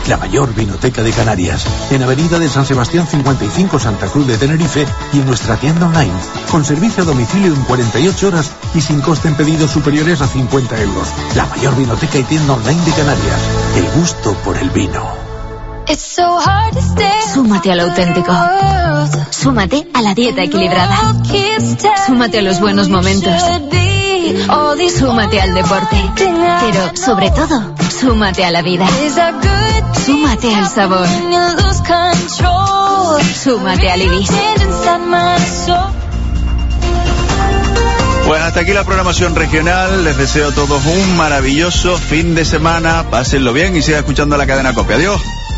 la mayor vinoteca de Canarias. En Avenida de San Sebastián 55, Santa Cruz de Tenerife, y en nuestra tienda online, con servicio a domicilio en 48 horas y sin coste en pedidos superiores a 50 euros. La mayor vinoteca y tienda online de Canarias. El gusto por el vino. Súmate al auténtico. Súmate a la dieta equilibrada. Súmate a los buenos momentos. Súmate al deporte. Pero, sobre todo, súmate a la vida. Súmate al sabor. Súmate al Ibis. Pues hasta aquí la programación regional. Les deseo a todos un maravilloso fin de semana. Pásenlo bien y sigan escuchando la cadena COPE. Adiós.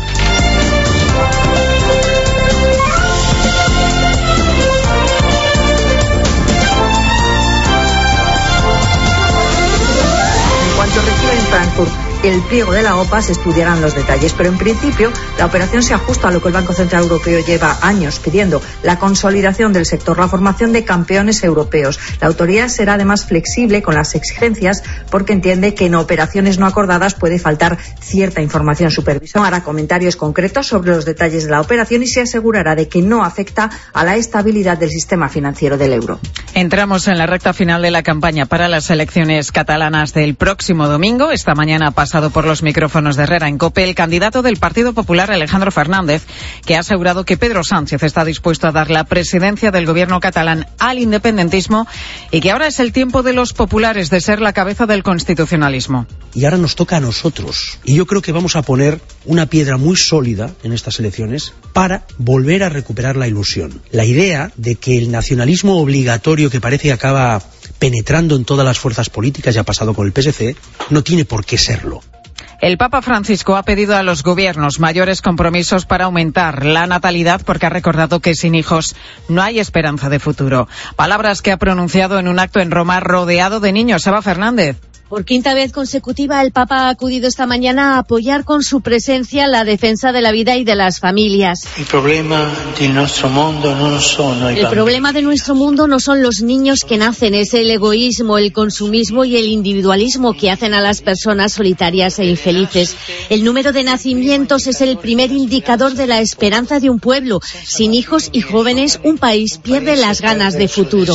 En cuanto reciba en Frankfurt el pliego de la OPA, se estudiarán los detalles, pero en principio la operación se ajusta a lo que el Banco Central Europeo lleva años pidiendo: la consolidación del sector, la formación de campeones europeos. La autoridad será además flexible con las exigencias porque entiende que en operaciones no acordadas puede faltar cierta información. Supervisión hará comentarios concretos sobre los detalles de la operación y se asegurará de que no afecta a la estabilidad del sistema financiero del euro. Entramos en la recta final de la campaña para las elecciones catalanas del próximo domingo. Esta mañana ha pasado por los micrófonos de Herrera en COPE el candidato del Partido Popular, Alejandro Fernández, que ha asegurado que Pedro Sánchez está dispuesto a dar la presidencia del gobierno catalán al independentismo y que ahora es el tiempo de los populares de ser la cabeza del constitucionalismo. Y ahora nos toca a nosotros. Y yo creo que vamos a poner una piedra muy sólida en estas elecciones para volver a recuperar la ilusión. La idea de que el nacionalismo obligatorio que parece que acaba penetrando en todas las fuerzas políticas, ya ha pasado con el PSC, no tiene por qué serlo. El Papa Francisco ha pedido a los gobiernos mayores compromisos para aumentar la natalidad porque ha recordado que sin hijos no hay esperanza de futuro. Palabras que ha pronunciado en un acto en Roma rodeado de niños. Eva Fernández. Por quinta vez consecutiva, el Papa ha acudido esta mañana a apoyar con su presencia la defensa de la vida y de las familias. El problema de nuestro mundo no son los niños que nacen, es el egoísmo, el consumismo y el individualismo que hacen a las personas solitarias e infelices. El número de nacimientos es el primer indicador de la esperanza de un pueblo. Sin hijos y jóvenes, un país pierde las ganas de futuro.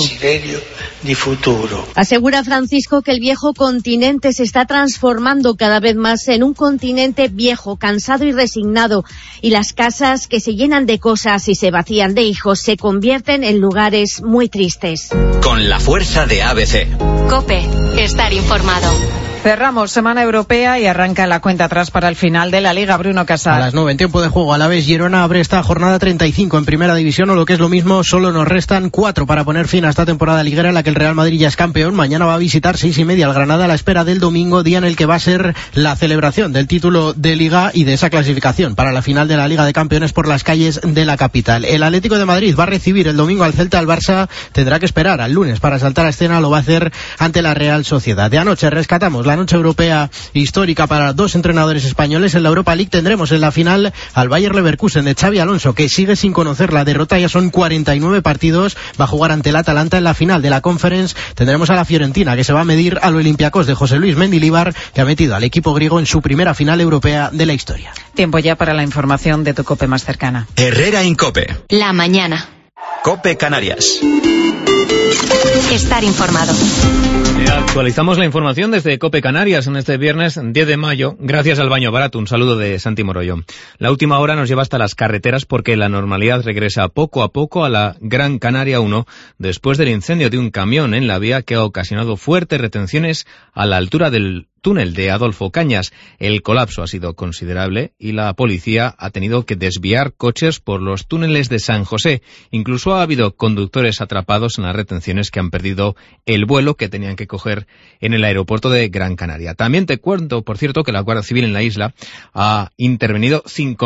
Asegura Francisco que el viejo continente se está transformando cada vez más en un continente viejo, cansado y resignado, y las casas que se llenan de cosas y se vacían de hijos se convierten en lugares muy tristes. Con la fuerza de ABC. COPE, estar informado. Cerramos Semana Europea y arranca la cuenta atrás para el final de la Liga. Bruno Casal. A las 9 en tiempo de juego, Alavés Girona abre esta jornada 35 en Primera División, o lo que es lo mismo, solo nos restan 4 para poner fin a esta temporada liguera en la que el Real Madrid ya es campeón. Mañana va a visitar 6:30 al Granada a la espera del domingo, día en el que va a ser la celebración del título de Liga y de esa clasificación para la final de la Liga de Campeones por las calles de la capital. El Atlético de Madrid va a recibir el domingo al Celta. El Barça tendrá que esperar al lunes para saltar a escena, lo va a hacer ante la Real Sociedad. De anoche rescatamos la noche europea histórica para dos entrenadores españoles. En la Europa League tendremos en la final al Bayer Leverkusen de Xabi Alonso, que sigue sin conocer la derrota. Ya son 49 partidos, va a jugar ante el Atalanta. En la final de la Conference tendremos a la Fiorentina, que se va a medir al Olympiacos de José Luis Mendilibar, que ha metido al equipo griego en su primera final europea de la historia. Tiempo ya para la información de tu COPE más cercana. Herrera en COPE. La mañana. COPE Canarias. Estar informado. Actualizamos la información desde COPE Canarias en este viernes 10 de mayo, gracias al Baño Barato. Un saludo de Santi Morollo. La última hora nos lleva hasta las carreteras porque la normalidad regresa poco a poco a la Gran Canaria 1 después del incendio de un camión en la vía que ha ocasionado fuertes retenciones a la altura del túnel de Adolfo Cañas. El colapso ha sido considerable y la policía ha tenido que desviar coches por los túneles de San José. Incluso ha habido conductores atrapados en las retenciones que han perdido el vuelo que tenían que coger en el aeropuerto de Gran Canaria. También te cuento, por cierto, que la Guardia Civil en la isla ha intervenido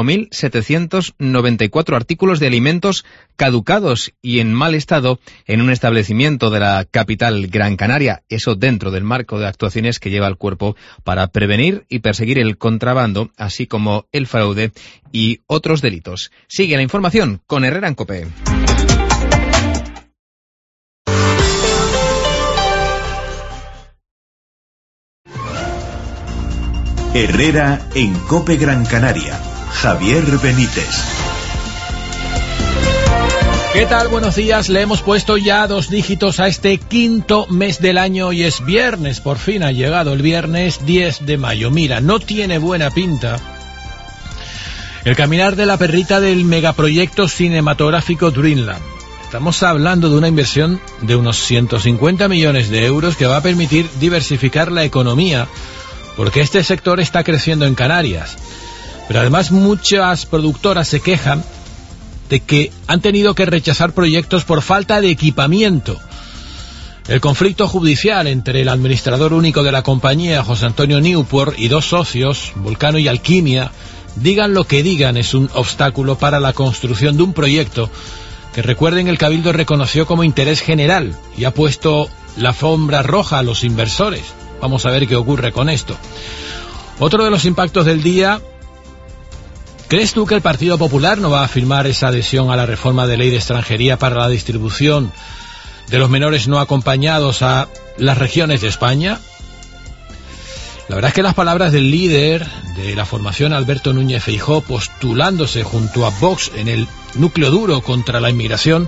5.794 artículos de alimentos caducados y en mal estado en un establecimiento de la capital Gran Canaria. Eso dentro del marco de actuaciones que lleva el cuerpo para prevenir y perseguir el contrabando, así como el fraude y otros delitos. Sigue la información con Herrera en COPE. Herrera en COPE Gran Canaria. Javier Benítez. ¿Qué tal? Buenos días. Le hemos puesto ya 2 dígitos a este quinto mes del año y es viernes. Por fin ha llegado el viernes 10 de mayo. Mira, no tiene buena pinta el caminar de la perrita del megaproyecto cinematográfico Dreamland. Estamos hablando de una inversión de unos 150 millones de euros que va a permitir diversificar la economía, porque este sector está creciendo en Canarias. Pero además muchas productoras se quejan de que han tenido que rechazar proyectos por falta de equipamiento. El conflicto judicial entre el administrador único de la compañía, José Antonio Newport, y 2 socios, Vulcano y Alquimia, digan lo que digan, es un obstáculo para la construcción de un proyecto que, recuerden, el Cabildo reconoció como interés general y ha puesto la alfombra roja a los inversores. Vamos a ver qué ocurre con esto. Otro de los impactos del día: ¿crees tú que el Partido Popular no va a firmar esa adhesión a la reforma de ley de extranjería para la distribución de los menores no acompañados a las regiones de España? La verdad es que las palabras del líder de la formación, Alberto Núñez Feijóo, postulándose junto a Vox en el núcleo duro contra la inmigración,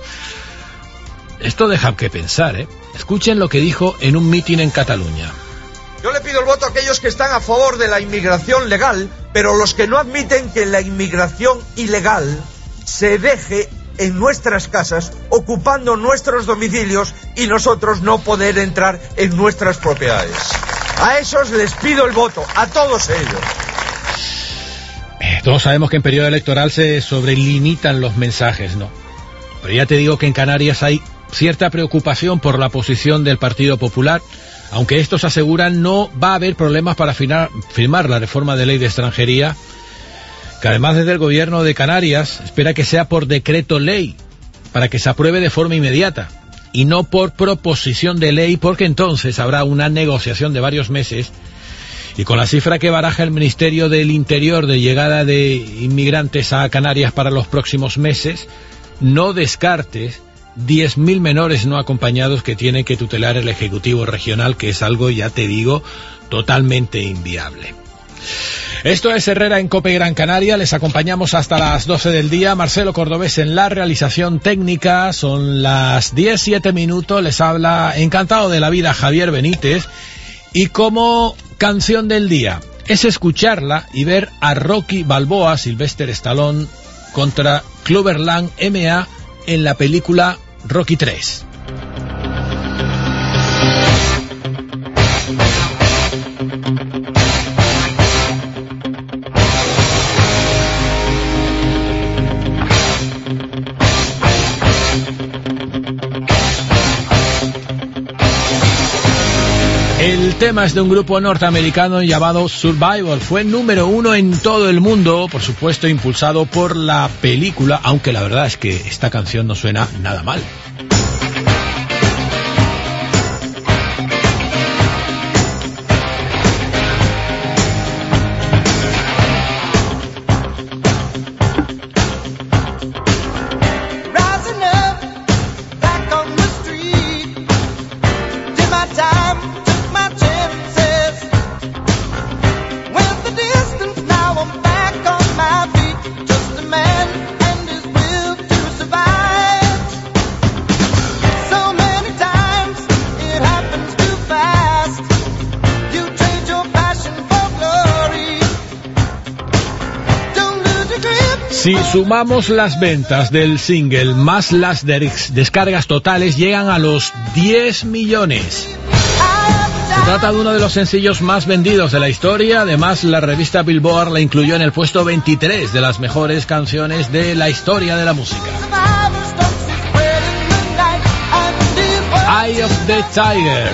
esto deja que pensar, ¿eh? Escuchen lo que dijo en un mitin en Cataluña. Yo le pido el voto a aquellos que están a favor de la inmigración legal, pero los que no admiten que la inmigración ilegal se deje en nuestras casas, ocupando nuestros domicilios y nosotros no poder entrar en nuestras propiedades. A esos les pido el voto, a todos ellos. Todos sabemos que en periodo electoral se sobrelimitan los mensajes, ¿no? Pero ya te digo que en Canarias hay cierta preocupación por la posición del Partido Popular, aunque estos aseguran no va a haber problemas para firmar la reforma de ley de extranjería, que además desde el gobierno de Canarias espera que sea por decreto ley, para que se apruebe de forma inmediata, y no por proposición de ley, porque entonces habrá una negociación de varios meses, y con la cifra que baraja el Ministerio del Interior de llegada de inmigrantes a Canarias para los próximos meses, no descartes 10.000 menores no acompañados que tiene que tutelar el Ejecutivo Regional, que es algo, ya te digo, totalmente inviable. Esto es Herrera en COPE Gran Canaria. Les acompañamos hasta las 12 del día. Marcelo Cordobés en la realización técnica. Son las 10:07 minutos. Les habla, encantado de la vida, Javier Benítez. Y como canción del día es escucharla y ver a Rocky Balboa, Sylvester Stallone, contra Cloverland M.A. en la película Rocky 3. El tema es de un grupo norteamericano llamado Survivor. Fue número 1 en todo el mundo, por supuesto impulsado por la película, aunque la verdad es que esta canción no suena nada mal. Si sumamos las ventas del single más las descargas totales, llegan a los 10 millones. Se trata de uno de los sencillos más vendidos de la historia. Además, la revista Billboard la incluyó en el puesto 23 de las mejores canciones de la historia de la música. Eye of the Tiger.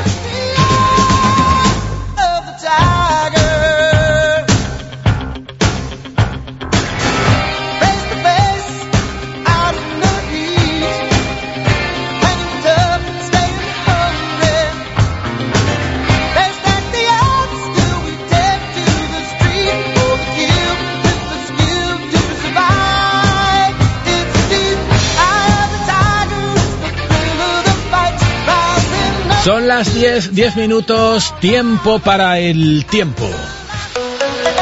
Son las 10 minutos, tiempo para el tiempo.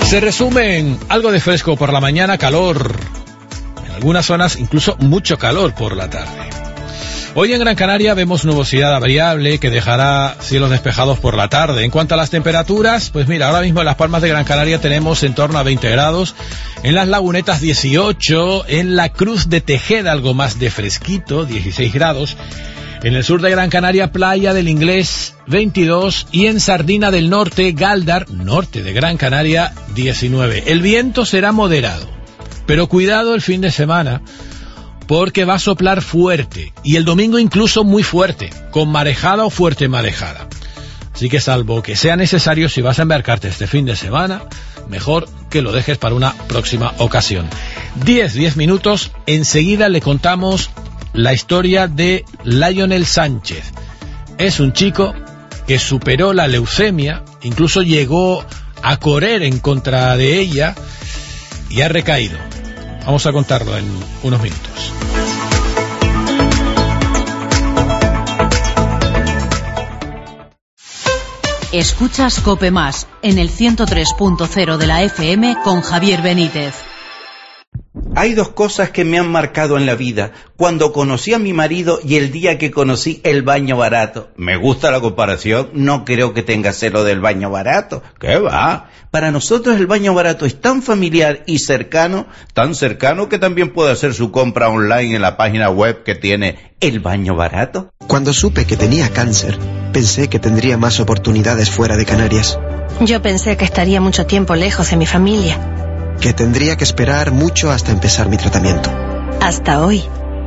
Se resumen algo de fresco por la mañana, calor. En algunas zonas incluso mucho calor por la tarde. Hoy en Gran Canaria vemos nubosidad variable que dejará cielos despejados por la tarde. En cuanto a las temperaturas, pues mira, ahora mismo en Las Palmas de Gran Canaria tenemos en torno a 20 grados, en Las Lagunetas 18, en la Cruz de Tejeda algo más de fresquito, 16 grados, en el sur de Gran Canaria, Playa del Inglés 22 y en Sardina del Norte, Gáldar, norte de Gran Canaria, 19. El viento será moderado, pero cuidado el fin de semana, porque va a soplar fuerte, y el domingo incluso muy fuerte, con marejada o fuerte marejada. Así que salvo que sea necesario, si vas a embarcarte este fin de semana, mejor que lo dejes para una próxima ocasión. 10 minutos, enseguida le contamos la historia de Lionel Sánchez. Es un chico que superó la leucemia, incluso llegó a correr en contra de ella y ha recaído. Vamos a contarlo en unos minutos. Escuchas COPE Más en el 103.0 de la FM con Javier Benítez. Hay dos cosas que me han marcado en la vida. Cuando conocí a mi marido y el día que conocí el baño barato. Me gusta la comparación, no creo que tenga celo del baño barato. ¿Qué va? Para nosotros el baño barato es tan familiar y cercano, tan cercano que también puede hacer su compra online en la página web que tiene El Baño Barato. Cuando supe que tenía cáncer, pensé que tendría más oportunidades fuera de Canarias. Yo pensé que estaría mucho tiempo lejos de mi familia. Que tendría que esperar mucho hasta empezar mi tratamiento. Hasta hoy.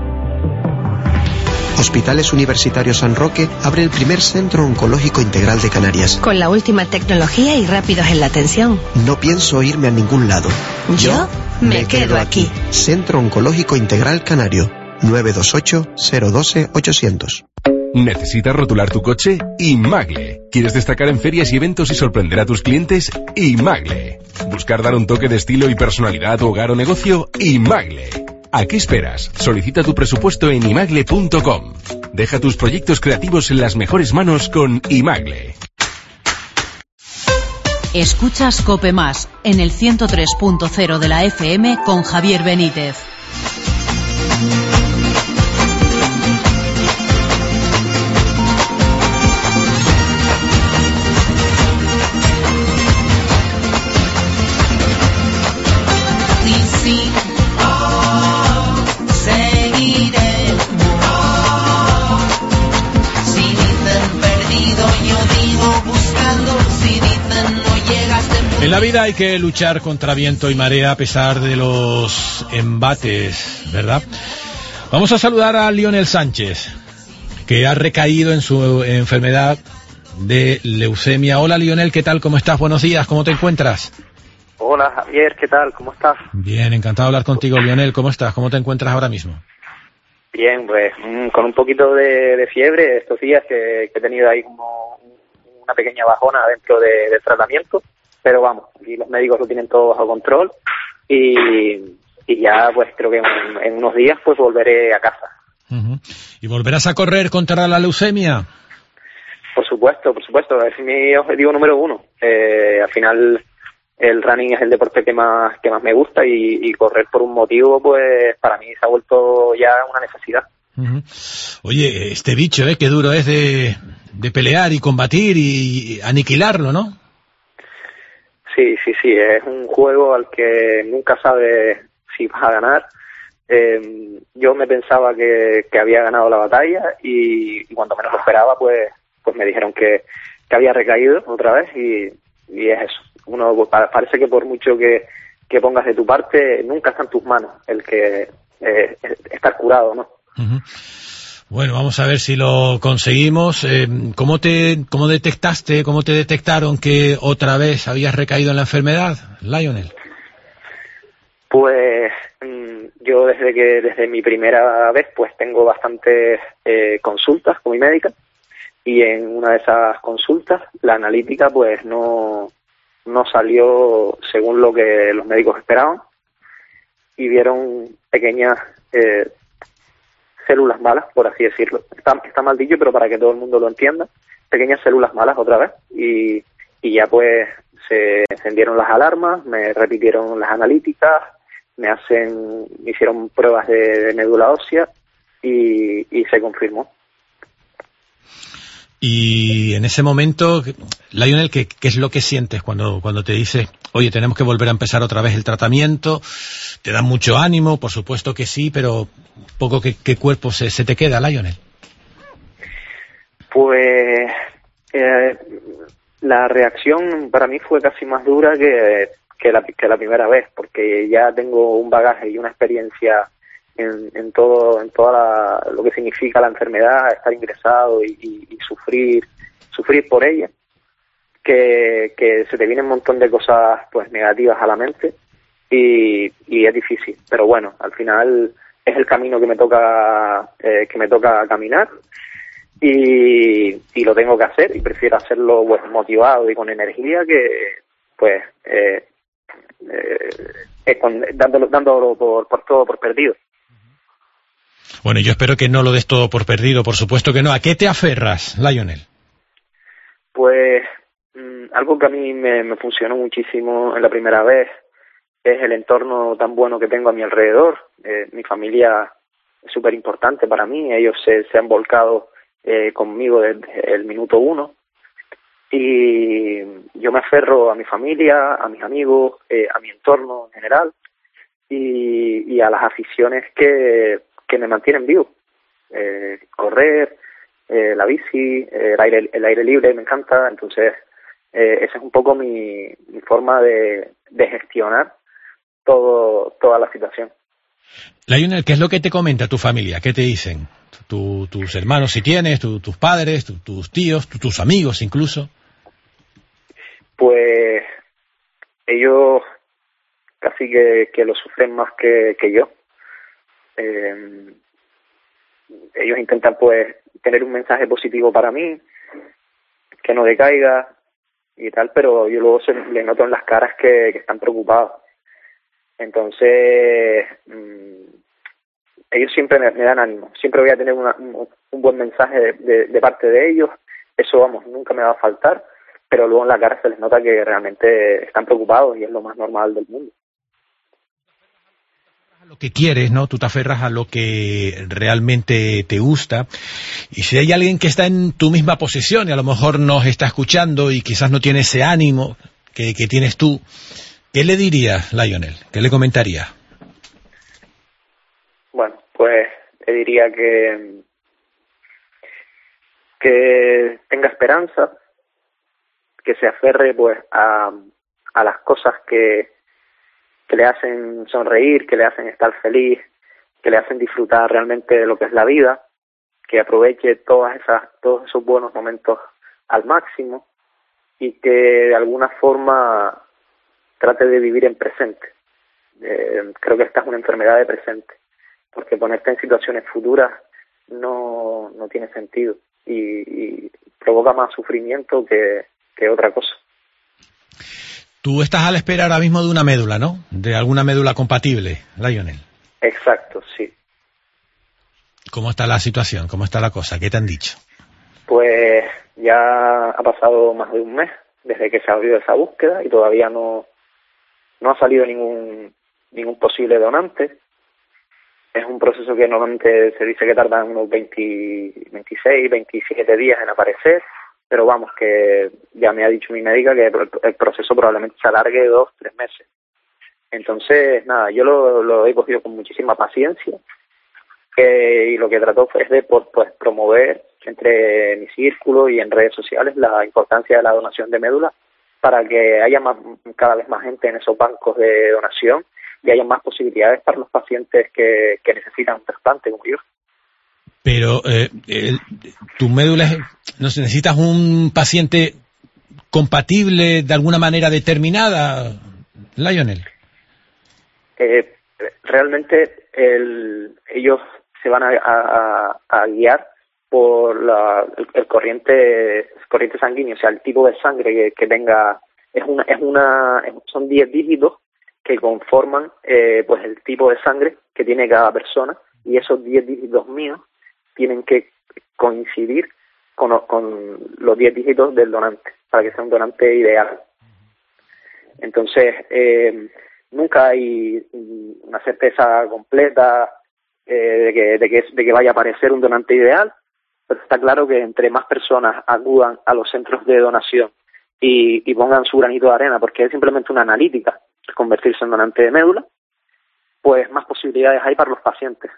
Hospitales Universitarios San Roque abre el primer centro oncológico integral de Canarias. Con la última tecnología y rápidos en la atención. No pienso irme a ningún lado. Yo me quedo aquí. Centro Oncológico Integral Canario. 928-012-800. ¿Necesitas rotular tu coche? Imagle. ¿Quieres destacar en ferias y eventos y sorprender a tus clientes? Imagle. ¿Buscar dar un toque de estilo y personalidad a tu hogar o negocio? Imagle. ¿A qué esperas? Solicita tu presupuesto en imagle.com. Deja tus proyectos creativos en las mejores manos con Imagle. Escuchas COPE Más en el 103.0 de la FM con Javier Benítez. En la vida hay que luchar contra viento y marea a pesar de los embates, ¿verdad? Vamos a saludar a Lionel Sánchez, que ha recaído en su enfermedad de leucemia. Hola Lionel, ¿qué tal? ¿Cómo estás? Buenos días, ¿cómo te encuentras? Hola Javier, ¿qué tal? ¿Cómo estás? Bien, encantado de hablar contigo, Lionel. ¿Cómo estás? ¿Cómo te encuentras ahora mismo? Bien, pues con un poquito de fiebre estos días que he tenido ahí como una pequeña bajona dentro del tratamiento. Pero vamos, aquí los médicos lo tienen todo bajo control y ya pues creo que en unos días pues volveré a casa. Uh-huh. ¿Y volverás a correr contra la leucemia? Por supuesto, es mi objetivo número uno. Al final el running es el deporte que más me gusta y correr por un motivo pues para mí se ha vuelto ya una necesidad. Uh-huh. Oye, este bicho, qué duro es de pelear y combatir y aniquilarlo, ¿no? Sí, es un juego al que nunca sabes si vas a ganar. Yo me pensaba que había ganado la batalla y cuando menos lo esperaba, pues me dijeron que había recaído otra vez y es eso. Uno parece que por mucho que pongas de tu parte, nunca está en tus manos el que estar curado, ¿no? Uh-huh. Bueno, vamos a ver si lo conseguimos. ¿Cómo te detectaron que otra vez habías recaído en la enfermedad, Lionel? Pues yo desde mi primera vez pues tengo bastantes consultas con mi médica y en una de esas consultas la analítica pues no salió según lo que los médicos esperaban y vieron pequeñas células malas, por así decirlo. Está mal dicho, pero para que todo el mundo lo entienda, pequeñas células malas otra vez y ya pues se encendieron las alarmas, me repitieron las analíticas, me hicieron pruebas de médula ósea y se confirmó. Y en ese momento, Lionel, ¿qué es lo que sientes cuando te dices, oye, tenemos que volver a empezar otra vez el tratamiento? ¿Te da mucho ánimo? Por supuesto que sí, pero poco ¿qué cuerpo se te queda, Lionel? Pues la reacción para mí fue casi más dura que la primera vez, porque ya tengo un bagaje y una experiencia en toda lo que significa la enfermedad, estar ingresado y sufrir por ella, que se te vienen un montón de cosas pues negativas a la mente y es difícil, pero bueno, al final es el camino que me toca caminar y lo tengo que hacer, y prefiero hacerlo pues motivado y con energía que pues dándolo por todo por perdido. Bueno, yo espero que no lo des todo por perdido, por supuesto que no. ¿A qué te aferras, Lionel? Pues algo que a mí me funcionó muchísimo en la primera vez es el entorno tan bueno que tengo a mi alrededor. Mi familia es súper importante para mí, ellos se han volcado conmigo desde el minuto 1 y yo me aferro a mi familia, a mis amigos, a mi entorno en general y a las aficiones que me mantienen vivo. Correr, la bici, el aire libre me encanta, entonces esa es un poco mi forma de gestionar toda la situación. Lionel, ¿qué es lo que te comenta tu familia? ¿Qué te dicen? Tus hermanos, si tienes, tus padres, tus tíos, tus amigos incluso. Pues ellos casi que lo sufren más que yo. Ellos intentan pues tener un mensaje positivo para mí, que no decaiga y tal, pero yo luego les noto en las caras que están preocupados. Entonces ellos siempre me dan ánimo, siempre voy a tener un buen mensaje de parte de ellos, eso vamos, nunca me va a faltar, pero luego en la cara se les nota que realmente están preocupados y es lo más normal del mundo. Lo que quieres, ¿no? Tú te aferras a lo que realmente te gusta. Y si hay alguien que está en tu misma posición y a lo mejor nos está escuchando y quizás no tiene ese ánimo que tienes tú, ¿qué le dirías, Lionel? ¿Qué le comentarías? Bueno, pues le diría que tenga esperanza, que se aferre pues a las cosas que le hacen sonreír, que le hacen estar feliz, que le hacen disfrutar realmente de lo que es la vida, que aproveche todos esos buenos momentos al máximo y que de alguna forma trate de vivir en presente. Creo que esta es una enfermedad de presente, porque ponerte en situaciones futuras no tiene sentido y provoca más sufrimiento que otra cosa. Tú estás a la espera ahora mismo de una médula, ¿no? De alguna médula compatible, Lionel. Exacto, sí. ¿Cómo está la situación? ¿Cómo está la cosa? ¿Qué te han dicho? Pues ya ha pasado más de un mes desde que se abrió esa búsqueda y todavía no ha salido ningún posible donante. Es un proceso que normalmente se dice que tarda unos 26, 27 días en aparecer, pero vamos, que ya me ha dicho mi médica que el proceso probablemente se alargue 2-3 meses. Entonces, nada, yo lo he cogido con muchísima paciencia y lo que trato es de pues promover entre mi círculo y en redes sociales la importancia de la donación de médula para que haya cada vez más gente en esos bancos de donación y haya más posibilidades para los pacientes que necesitan un trasplante como yo. Pero tu médula necesitas un paciente compatible de alguna manera determinada, Lionel. Realmente ellos se van a guiar por el corriente sanguíneo, o sea, el tipo de sangre que tenga. Son 10 dígitos que conforman pues el tipo de sangre que tiene cada persona, y esos 10 dígitos míos tienen que coincidir con los 10 dígitos del donante. para que sea un donante ideal. Entonces, nunca hay una certeza completa de que vaya a aparecer un donante ideal, pero está claro que entre más personas acudan a los centros de donación y pongan su granito de arena, porque es simplemente una analítica convertirse en donante de médula, pues más posibilidades hay para los pacientes.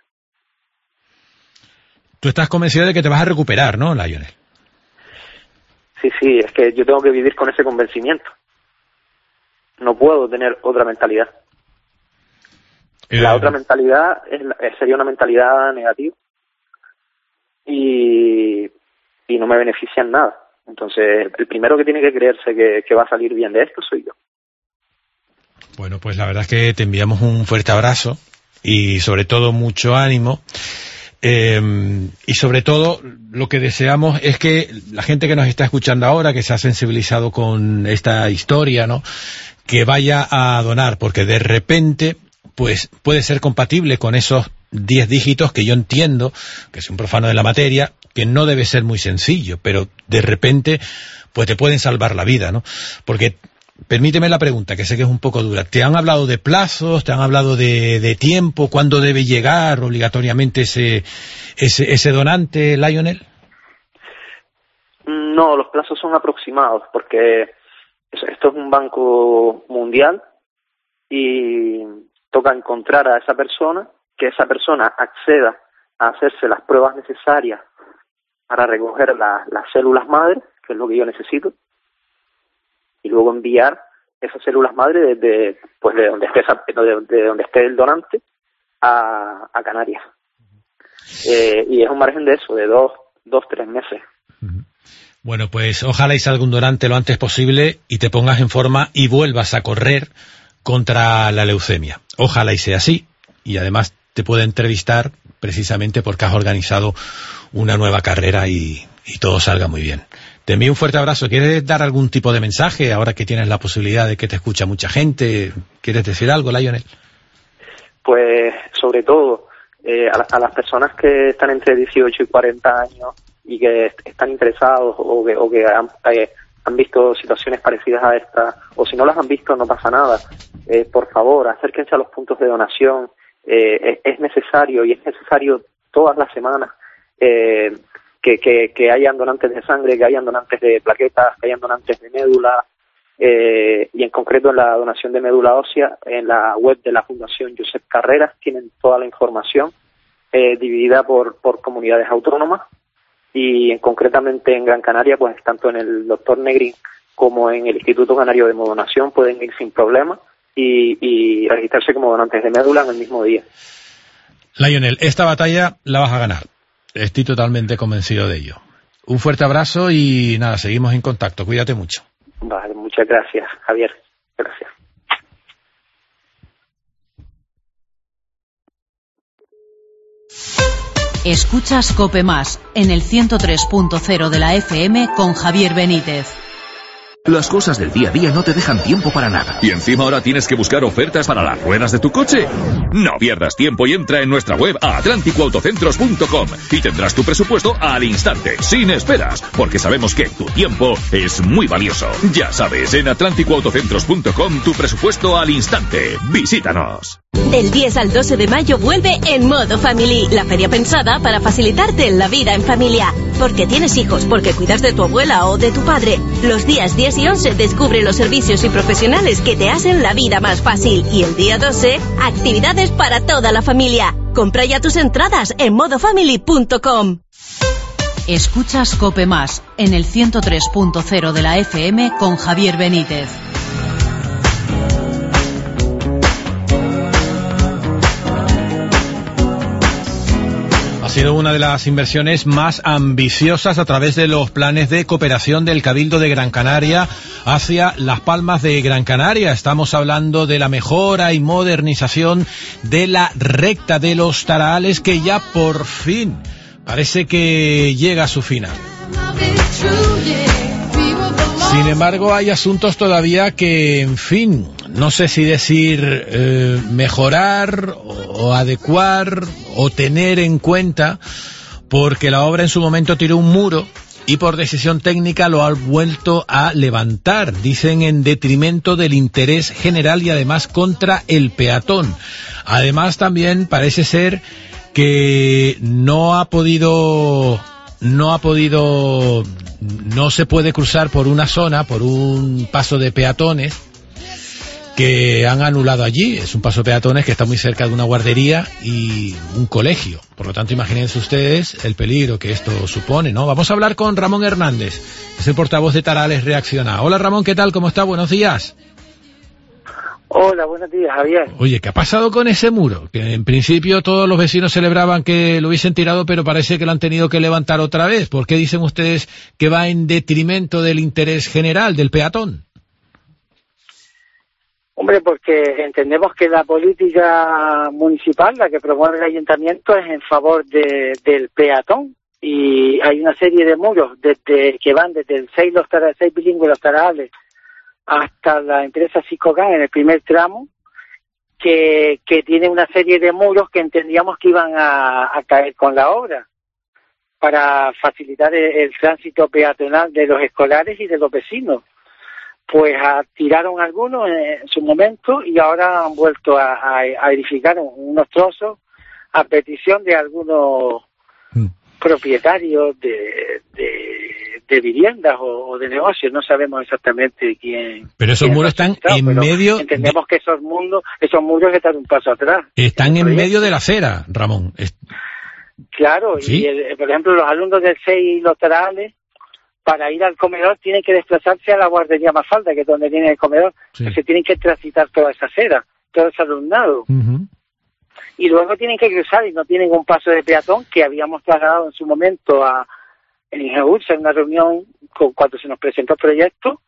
Tú estás convencido de que te vas a recuperar, ¿no, Lionel? Sí, es que yo tengo que vivir con ese convencimiento. No puedo tener otra mentalidad. La otra mentalidad sería una mentalidad negativa y no me beneficia en nada. Entonces, el primero que tiene que creerse que va a salir bien de esto soy yo. Bueno, pues la verdad es que te enviamos un fuerte abrazo y sobre todo mucho ánimo. Y sobre todo lo que deseamos es que la gente que nos está escuchando ahora, que se ha sensibilizado con esta historia, ¿no?, que vaya a donar, porque de repente pues puede ser compatible con esos 10 dígitos que yo entiendo, que soy un profano de la materia, que no debe ser muy sencillo, pero de repente pues te pueden salvar la vida, ¿no? Porque permíteme la pregunta, que sé que es un poco dura. ¿Te han hablado de plazos? ¿Te han hablado de tiempo? ¿Cuándo debe llegar obligatoriamente ese donante, Lionel? No, los plazos son aproximados, porque esto es un banco mundial y toca encontrar a esa persona, que esa persona acceda a hacerse las pruebas necesarias para recoger las células madre, que es lo que yo necesito, y luego enviar esas células madre de donde esté el donante a Canarias. Y es un margen de eso, de 2-3 meses. Bueno, pues ojalá y salga un donante lo antes posible y te pongas en forma y vuelvas a correr contra la leucemia. Ojalá y sea así, y además te pueda entrevistar precisamente porque has organizado una nueva carrera y todo salga muy bien. Te envío un fuerte abrazo. ¿Quieres dar algún tipo de mensaje ahora que tienes la posibilidad de que te escucha mucha gente? ¿Quieres decir algo, Lionel? Pues sobre todo a las personas que están entre 18 y 40 años y que están interesados o que han visto situaciones parecidas a esta, o si no las han visto no pasa nada, por favor acérquense a los puntos de donación. Es necesario todas las semanas que hayan donantes de sangre, que hayan donantes de plaquetas, que hayan donantes de médula, y en concreto en la donación de médula ósea, en la web de la Fundación Josep Carreras tienen toda la información dividida por comunidades autónomas, y concretamente en Gran Canaria, pues tanto en el Dr. Negrín como en el Instituto Canario de Hemodonación pueden ir sin problema y registrarse como donantes de médula en el mismo día. Lionel, esta batalla la vas a ganar. Estoy totalmente convencido de ello. Un fuerte abrazo y nada, seguimos en contacto. Cuídate mucho. Vale, muchas gracias, Javier. Gracias. Escuchas COPE Más en el 103.0 de la FM con Javier Benítez. Las cosas del día a día no te dejan tiempo para nada. ¿Y encima ahora tienes que buscar ofertas para las ruedas de tu coche? No pierdas tiempo y entra en nuestra web a atlánticoautocentros.com y tendrás tu presupuesto al instante, sin esperas, porque sabemos que tu tiempo es muy valioso. Ya sabes, en atlánticoautocentros.com tu presupuesto al instante. Visítanos. Del 10 al 12 de mayo vuelve En Modo Family, la feria pensada para facilitarte la vida en familia. Porque tienes hijos, porque cuidas de tu abuela o de tu padre. Los días 10 y 11 descubre los servicios y profesionales que te hacen la vida más fácil. Y el día 12, actividades para toda la familia. Compra ya tus entradas en modofamily.com. Escuchas COPE Más en el 103.0 de la FM con Javier Benítez. Ha sido una de las inversiones más ambiciosas a través de los planes de cooperación del Cabildo de Gran Canaria hacia Las Palmas de Gran Canaria. Estamos hablando de la mejora y modernización de la recta de los Tarahales, que ya por fin parece que llega a su final. Sin embargo, hay asuntos todavía que, en fin, no sé si decir mejorar o adecuar o tener en cuenta, porque la obra en su momento tiró un muro y por decisión técnica lo ha vuelto a levantar, dicen en detrimento del interés general y además contra el peatón. Además también parece ser que no se puede cruzar por una zona, por un paso de peatones que han anulado allí. Es un paso de peatones que está muy cerca de una guardería y un colegio. Por lo tanto, imagínense ustedes el peligro que esto supone, ¿no? Vamos a hablar con Ramón Hernández, es el portavoz de Tarales Reacciona. Hola Ramón, ¿qué tal? ¿Cómo está? Buenos días. Hola, buenos días, Javier. Oye, ¿qué ha pasado con ese muro? Que en principio todos los vecinos celebraban que lo hubiesen tirado, pero parece que lo han tenido que levantar otra vez. ¿Por qué dicen ustedes que va en detrimento del interés general del peatón? Hombre, porque entendemos que la política municipal, la que promueve el ayuntamiento, es en favor del peatón. Y hay una serie de muros que van desde el 6 bilingüe Los Tarales hasta la empresa Ciscocan en el primer tramo, que tiene una serie de muros que entendíamos que iban a caer con la obra para facilitar el tránsito peatonal de los escolares y de los vecinos. Pues tiraron algunos en su momento y ahora han vuelto a edificar unos trozos a petición de algunos propietarios de viviendas o de negocios. No sabemos exactamente quién. Pero esos muros están en medio. Entendemos que esos muros están un paso atrás. Están en medio de la acera, Ramón. Claro, ¿Sí? Y por ejemplo, los alumnos del 6 Los Tarales, para ir al comedor tienen que desplazarse a la guardería Mafalda, que es donde tiene el comedor. Sí. Se tienen que transitar toda esa acera, todo ese alumnado. Y luego tienen que cruzar y no tienen un paso de peatón que habíamos trasladado en su momento en Ingeursa, en una reunión cuando se nos presentó el proyecto,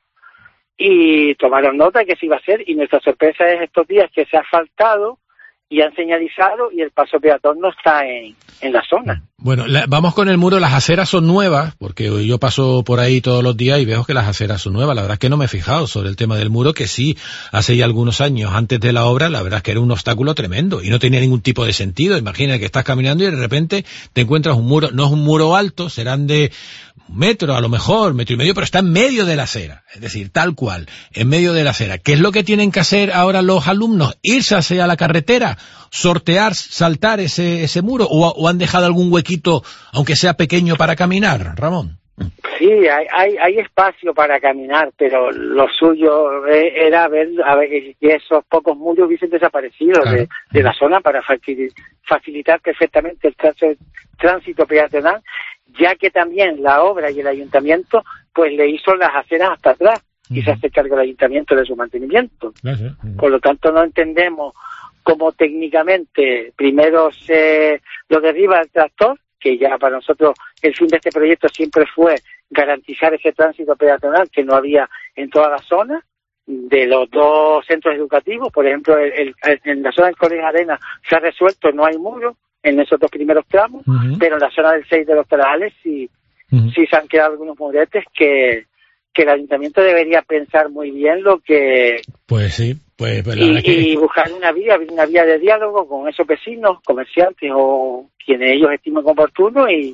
y tomaron nota de que se iba a hacer, y nuestra sorpresa es estos días que se ha asfaltado y han señalizado y el paso peatón no está en la zona. Bueno, vamos con el muro. Las aceras son nuevas, porque yo paso por ahí todos los días y veo que las aceras son nuevas. La verdad es que no me he fijado sobre el tema del muro, que sí, hace ya algunos años, antes de la obra, la verdad es que era un obstáculo tremendo y no tenía ningún tipo de sentido. Imagina que estás caminando y de repente te encuentras un muro. No es un muro alto, serán de un metro, a lo mejor, 1,5 metros, pero está en medio de la acera. Es decir, tal cual, en medio de la acera. ¿Qué es lo que tienen que hacer ahora los alumnos? ¿Irse hacia la carretera? ¿Sortear, saltar ese muro? ¿O han dejado algún huequito, aunque sea pequeño, para caminar, Ramón? Sí, hay espacio para caminar, pero lo suyo era ver que esos pocos muros hubiesen desaparecido de la zona para facilitar perfectamente el tránsito peatonal, ya que también la obra y el ayuntamiento pues le hizo las aceras hasta atrás y se hace cargo el ayuntamiento de su mantenimiento. Por lo tanto, no entendemos cómo técnicamente primero se lo derriba el tractor, que ya para nosotros el fin de este proyecto siempre fue garantizar ese tránsito peatonal que no había en toda la zona de los dos centros educativos. Por ejemplo, en la zona del Colegio Arena se ha resuelto, no hay muro en esos dos primeros tramos, pero en la zona del 6 de Los Tarales sí se han quedado algunos muretes que el ayuntamiento debería pensar muy bien lo que... Pues sí. Y buscar una vía de diálogo con esos vecinos, comerciantes o quienes ellos estimen oportuno y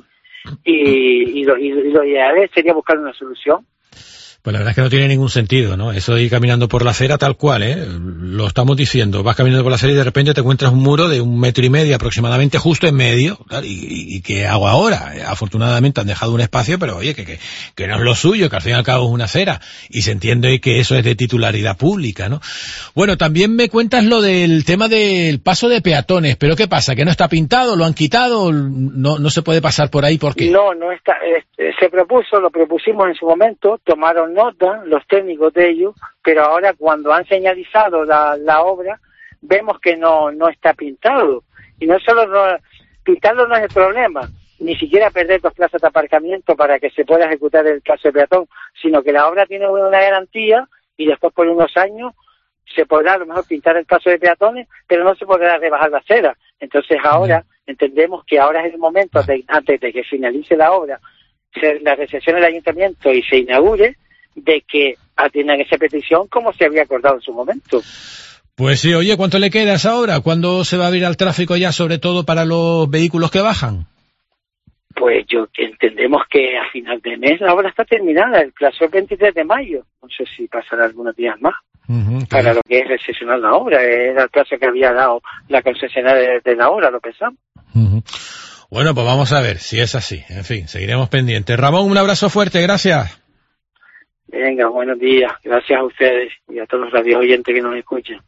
lo ideal sería buscar una solución. Pues la verdad es que no tiene ningún sentido, ¿no? Eso de ir caminando por la acera tal cual, lo estamos diciendo. Vas caminando por la acera y de repente te encuentras un muro de 1,5 metros aproximadamente justo en medio. Claro, ¿y qué hago ahora? Afortunadamente han dejado un espacio, pero oye, que no es lo suyo, que al fin y al cabo es una acera. Y se entiende que eso es de titularidad pública, ¿no? Bueno, también me cuentas lo del tema del paso de peatones. ¿Pero qué pasa? ¿Que no está pintado? ¿Lo han quitado? ¿No se puede pasar por ahí? ¿Por qué? No está. Lo propusimos en su momento, tomaron nota los técnicos de ellos, pero ahora cuando han señalizado la obra vemos que no está pintado. Y no solo pintarlo no es el problema, ni siquiera perder 2 plazas de aparcamiento para que se pueda ejecutar el paso de peatón, sino que la obra tiene una garantía y después por unos años se podrá a lo mejor pintar el paso de peatones, pero no se podrá rebajar la acera. Entonces ahora entendemos que ahora es el momento, antes de que finalice la obra, la recepción del ayuntamiento y se inaugure, de que atiendan esa petición como se había acordado en su momento. Pues sí, oye, ¿cuánto le queda a esa obra? ¿Cuándo se va a abrir al tráfico ya, sobre todo para los vehículos que bajan? Pues entendemos que a final de mes la obra está terminada, el plazo es el 23 de mayo, no sé si pasará algunos días más. Para lo que es recesionar la obra, era el plazo que había dado la concesionaria de la obra, lo pensamos. Bueno, pues vamos a ver si es así. En fin, seguiremos pendientes. Ramón, un abrazo fuerte, gracias. Venga, buenos días. Gracias a ustedes y a todos los radio oyentes que nos escuchan.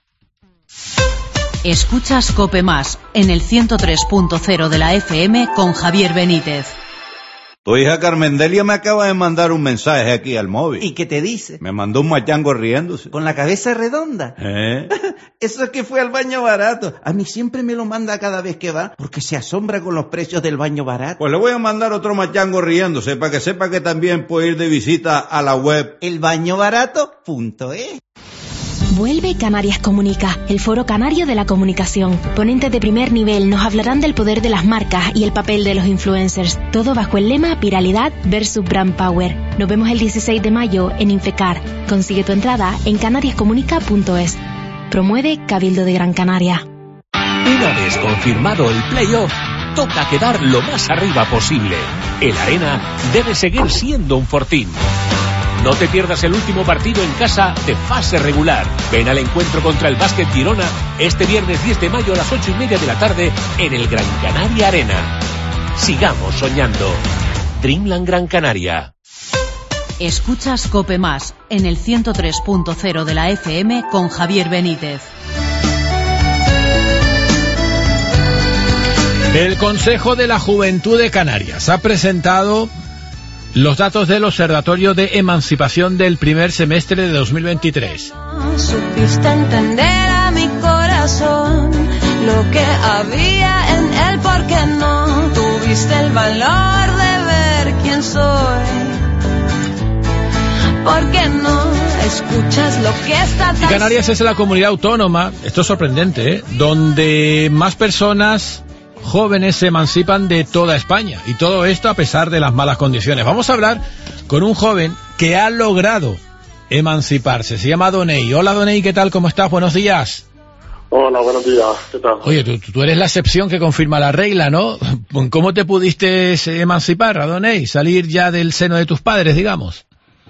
Escuchas COPE Más en el 103.0 de la FM con Javier Benítez. Tu hija Carmendelia me acaba de mandar un mensaje aquí al móvil. ¿Y qué te dice? Me mandó un machango riéndose. ¿Con la cabeza redonda? Eso es que fue al baño barato. A mí siempre me lo manda cada vez que va, porque se asombra con los precios del baño barato. Pues le voy a mandar otro machango riéndose, para que sepa que también puede ir de visita a la web elbañobarato.es. Vuelve Canarias Comunica, el foro canario de la comunicación. Ponentes de primer nivel nos hablarán del poder de las marcas y el papel de los influencers. Todo bajo el lema Viralidad versus Brand Power. Nos vemos el 16 de mayo en Infecar. Consigue tu entrada en canariascomunica.es. Promueve Cabildo de Gran Canaria. Una vez confirmado el playoff, toca quedar lo más arriba posible. El Arena debe seguir siendo un fortín. No te pierdas el último partido en casa de fase regular. Ven al encuentro contra el Básquet Girona este viernes 10 de mayo a las 8:30 de la tarde en el Gran Canaria Arena. Sigamos soñando. Dreamland Gran Canaria. Escuchas COPE Más en el 103.0 de la FM con Javier Benítez. El Consejo de la Juventud de Canarias ha presentado los datos del Observatorio de Emancipación del primer semestre de 2023. Supiste entender a mi corazón lo que había en él, porque no tuviste el valor de ver quién soy, porque no escuchas lo que está. Y Canarias es la comunidad autónoma, esto es sorprendente, donde más personas jóvenes se emancipan de toda España, y todo esto a pesar de las malas condiciones. Vamos a hablar con un joven que ha logrado emanciparse, se llama Donei. Hola Donei, ¿qué tal? ¿Cómo estás? Buenos días. Hola, buenos días, ¿qué tal? Oye, tú eres la excepción que confirma la regla, ¿no? ¿Cómo te pudiste emancipar, Donei? Salir ya del seno de tus padres, digamos.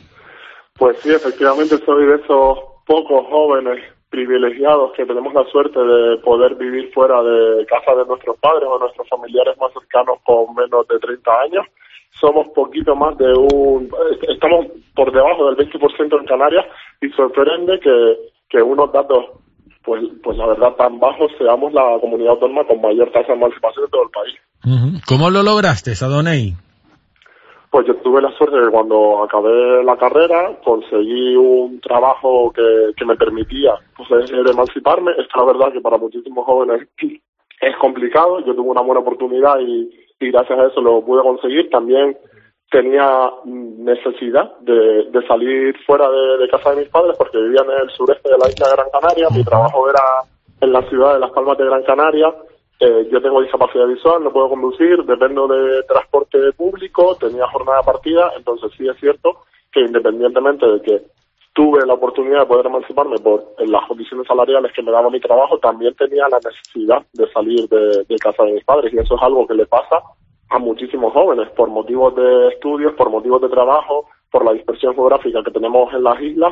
Pues sí, efectivamente soy de esos pocos jóvenes privilegiados que tenemos la suerte de poder vivir fuera de casa de nuestros padres o nuestros familiares más cercanos con menos de 30 años. Somos poquito más de estamos por debajo del 20% en Canarias, y sorprende que unos datos, pues la verdad, tan bajos, seamos la comunidad autónoma con mayor tasa de emancipación de todo el país. ¿Cómo lo lograste, Adonai? Pues yo tuve la suerte de que cuando acabé la carrera conseguí un trabajo que me permitía poder emanciparme. Es la verdad que para muchísimos jóvenes es complicado. Yo tuve una buena oportunidad y gracias a eso lo pude conseguir. También tenía necesidad de salir fuera de casa de mis padres, porque vivían en el sureste de la isla de Gran Canaria. Mi trabajo era en la ciudad de Las Palmas de Gran Canaria. Yo tengo discapacidad visual, no puedo conducir, dependo de transporte público, tenía jornada partida. Entonces sí es cierto que, independientemente de que tuve la oportunidad de poder emanciparme por las condiciones salariales que me daba mi trabajo, también tenía la necesidad de salir de casa de mis padres, y eso es algo que le pasa a muchísimos jóvenes por motivos de estudios, por motivos de trabajo, por la dispersión geográfica que tenemos en las islas.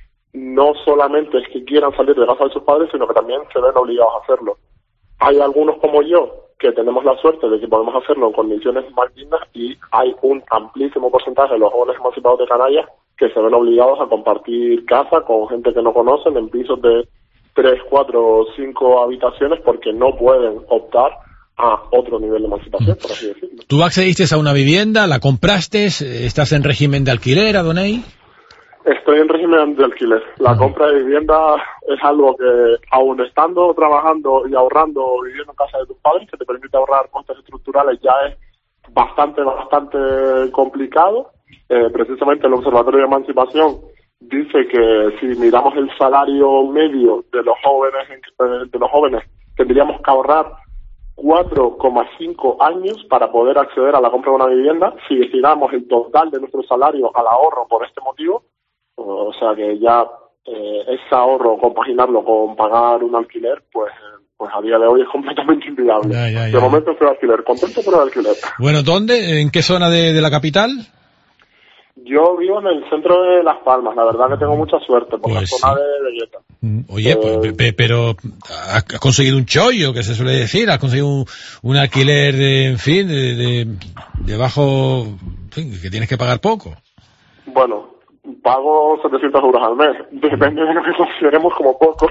No solamente es que quieran salir de casa de sus padres, sino que también se ven obligados a hacerlo. Hay algunos como yo que tenemos la suerte de que podemos hacerlo en condiciones más dignas, y hay un amplísimo porcentaje de los jóvenes emancipados de Canarias que se ven obligados a compartir casa con gente que no conocen en pisos de 3, 4, 5 habitaciones, porque no pueden optar a otro nivel de emancipación, por así decirlo. ¿Tú accediste a una vivienda, la compraste, estás en régimen de alquiler, Adonai? Estoy en régimen de alquiler. La compra de vivienda es algo que, aun estando trabajando y ahorrando, viviendo en casa de tus padres, que te permite ahorrar costes estructurales, ya es bastante complicado. Precisamente el Observatorio de Emancipación dice que si miramos el salario medio de los jóvenes, tendríamos que ahorrar 4,5 años para poder acceder a la compra de una vivienda. Si destinamos el total de nuestro salario al ahorro por este motivo, o sea que ya ese ahorro, compaginarlo con pagar un alquiler, pues a día de hoy es completamente inviable. De momento estoy de alquiler, contento pero de alquiler. Bueno, ¿dónde? ¿En qué zona de la capital? Yo vivo en el centro de Las Palmas, la verdad que tengo mucha suerte por la zona de Vegeta. Oye, pero has conseguido un chollo, que se suele decir, has conseguido un alquiler de bajo, en fin, que tienes que pagar poco. Bueno, pago 700 euros al mes, depende de lo que consideremos como poco.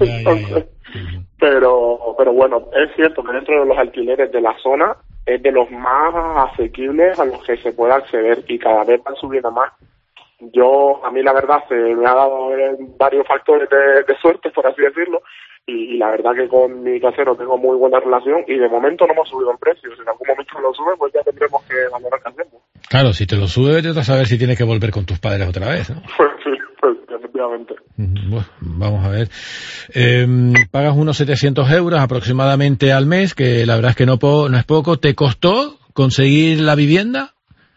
Pero bueno, es cierto que dentro de los alquileres de la zona es de los más asequibles a los que se puede acceder y cada vez van subiendo más. A mí la verdad se me ha dado varios factores de suerte, por así decirlo, y la verdad que con mi casero tengo muy buena relación y de momento no hemos subido el precio. Si en algún momento lo sube, pues ya tendremos que valorar qué hacemos. Claro, si te lo sube, vete a saber si tienes que volver con tus padres otra vez, ¿no? Pues efectivamente. Bueno, vamos a ver. Pagas unos 700 euros aproximadamente al mes, que la verdad es que no es poco. ¿Te costó conseguir la vivienda?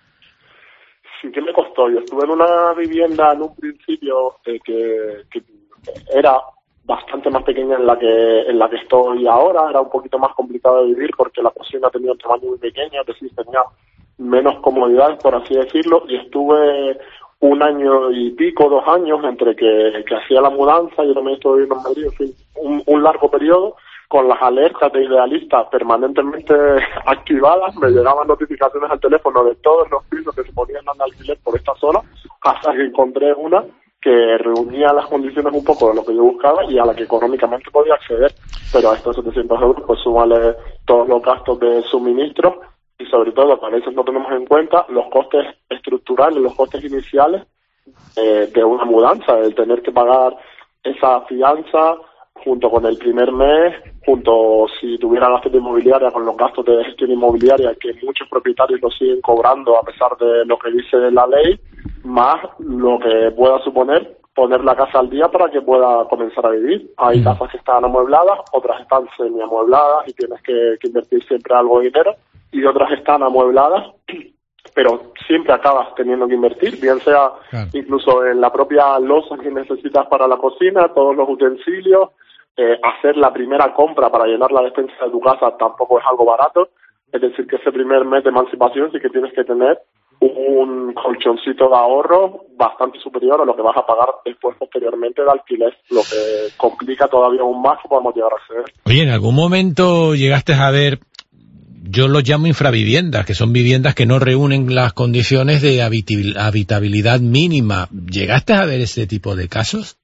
Sí que me costó. Yo estuve en una vivienda en un principio que era bastante más pequeña en la que estoy ahora. Era un poquito más complicado de vivir porque la cocina tenía un tamaño muy pequeño, es decir, tenía menos comodidades, por así decirlo, y estuve 1 año y pico, 2 años, entre que hacía la mudanza, yo también estuve viviendo en Madrid, en fin, un largo periodo, con las alertas de Idealista permanentemente activadas. Me llegaban notificaciones al teléfono de todos los pisos que se ponían en alquiler por esta zona, hasta que encontré una que reunía las condiciones un poco de lo que yo buscaba y a la que económicamente podía acceder. Pero a estos 700 euros, pues súmale todos los gastos de suministro y sobre todo, que a veces no tenemos en cuenta, los costes estructurales, los costes iniciales de una mudanza, el tener que pagar esa fianza junto con el primer mes, junto si tuviera gastos de inmobiliaria con los gastos de gestión inmobiliaria que muchos propietarios lo siguen cobrando a pesar de lo que dice la ley, más lo que pueda suponer poner la casa al día para que pueda comenzar a vivir. Hay casas que están amuebladas, otras están semi-amuebladas y tienes que invertir siempre algo de dinero, y otras están amuebladas, pero siempre acabas teniendo que invertir, bien sea incluso en la propia loza que necesitas para la cocina, todos los utensilios, hacer la primera compra para llenar la despensa de tu casa tampoco es algo barato, es decir, que ese primer mes de emancipación sí que tienes que tener un colchoncito de ahorro bastante superior a lo que vas a pagar después posteriormente de alquiler, lo que complica todavía aún más que podamos llegar a acceder. Oye, ¿en algún momento llegaste a ver, yo los llamo infraviviendas, que son viviendas que no reúnen las condiciones de habitabilidad mínima? ¿Llegaste a ver ese tipo de casos?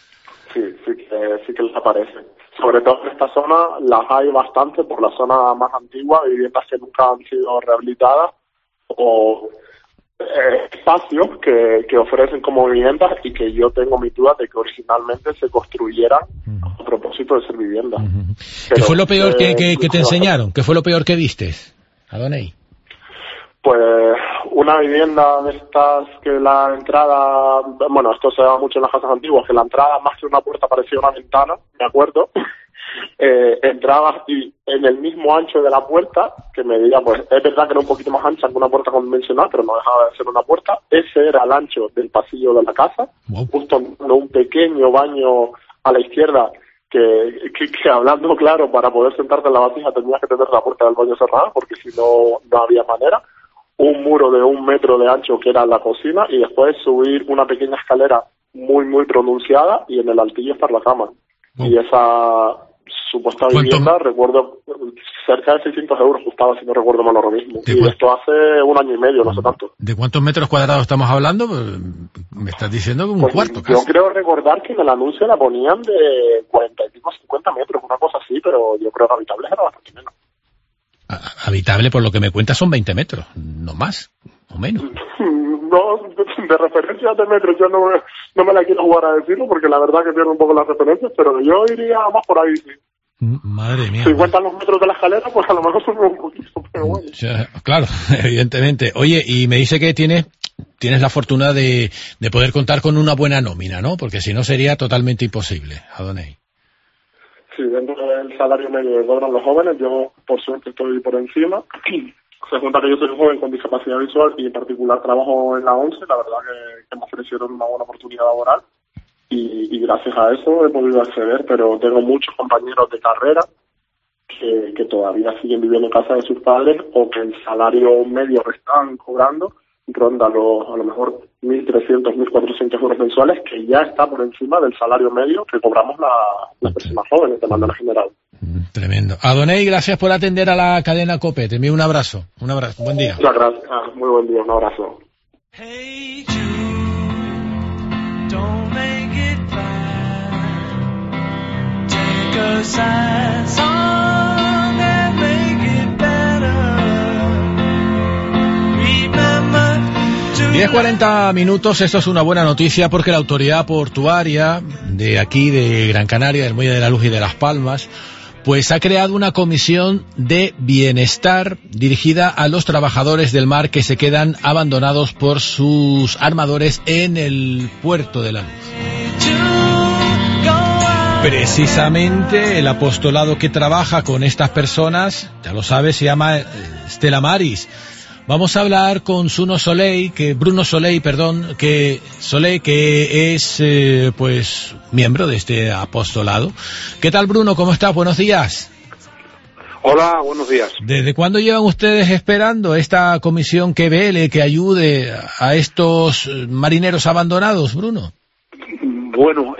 Sí que les aparece. Sobre todo en esta zona las hay bastante por la zona más antigua, viviendas que nunca han sido rehabilitadas o espacios que ofrecen como viviendas y que yo tengo mis dudas de que originalmente se construyeran a propósito de ser viviendas. ¿Qué fue lo peor que te enseñaron? ¿Qué fue lo peor que vistes, Adonai? Pues una vivienda de estas que la entrada, bueno, esto se da mucho en las casas antiguas, que la entrada más que una puerta parecía una ventana, me acuerdo. Entrabas y en el mismo ancho de la puerta, que medía, pues es verdad que era un poquito más ancha que una puerta convencional, pero no dejaba de ser una puerta. Ese era el ancho del pasillo de la casa, justo en un pequeño baño a la izquierda, que hablando claro, para poder sentarte en la vasija tenías que tener la puerta del baño cerrada, porque si no, no había manera. Un muro de 1 metro de ancho que era la cocina, y después subir una pequeña escalera muy, muy pronunciada, y en el altillo estar la cama. Y esa supuesta vivienda, recuerdo, cerca de 600 euros costaba, si no recuerdo mal ahora mismo. Y esto hace 1 año y medio, no sé tanto. ¿De cuántos metros cuadrados estamos hablando? Me estás diciendo que un cuarto casi. Yo creo recordar que en el anuncio la ponían de 40 y pico, 50 metros, una cosa así, pero yo creo que habitables era bastante menos. Habitable, por lo que me cuentas, son 20 metros, no más, o menos. No, de referencias de metros yo no me la quiero jugar a decirlo, porque la verdad que pierdo un poco las referencias, pero yo iría más por ahí, sí. Madre mía. Si cuentan los metros de la escalera, pues a lo mejor son un poquito, pero bueno. Claro, evidentemente. Oye, y me dice que tienes la fortuna de poder contar con una buena nómina, ¿no? Porque si no sería totalmente imposible, Adonai. Sí, dentro del salario medio que cobran los jóvenes, yo por suerte estoy por encima. Se junta que yo soy un joven con discapacidad visual y en particular trabajo en la ONCE, la verdad que me ofrecieron una buena oportunidad laboral y gracias a eso he podido acceder, pero tengo muchos compañeros de carrera que todavía siguen viviendo en casa de sus padres o que el salario medio que están cobrando ronda a lo mejor 1.300, 1.400 euros mensuales, que ya está por encima del salario medio que cobramos las personas jóvenes de manera general. Tremendo. Adonai, gracias por atender a la cadena COPE. Te envío un abrazo. Un abrazo. Buen día. Muchas gracias. Muy buen día. Un abrazo. Hey Jude, don't make it bad. Take a sad song and make it better. Remember to 10:40 minutos, esto es una buena noticia porque la autoridad portuaria de aquí, de Gran Canaria, del Muelle de la Luz y de Las Palmas, pues ha creado una comisión de bienestar dirigida a los trabajadores del mar que se quedan abandonados por sus armadores en el puerto de la Luz. Precisamente el apostolado que trabaja con estas personas, ya lo sabes, se llama Stella Maris. Vamos a hablar con Bruno Soleil, que es pues miembro de este apostolado. ¿Qué tal, Bruno? ¿Cómo estás? Buenos días. Hola, buenos días. ¿Desde cuándo llevan ustedes esperando esta comisión que vele, que ayude a estos marineros abandonados, Bruno? Bueno,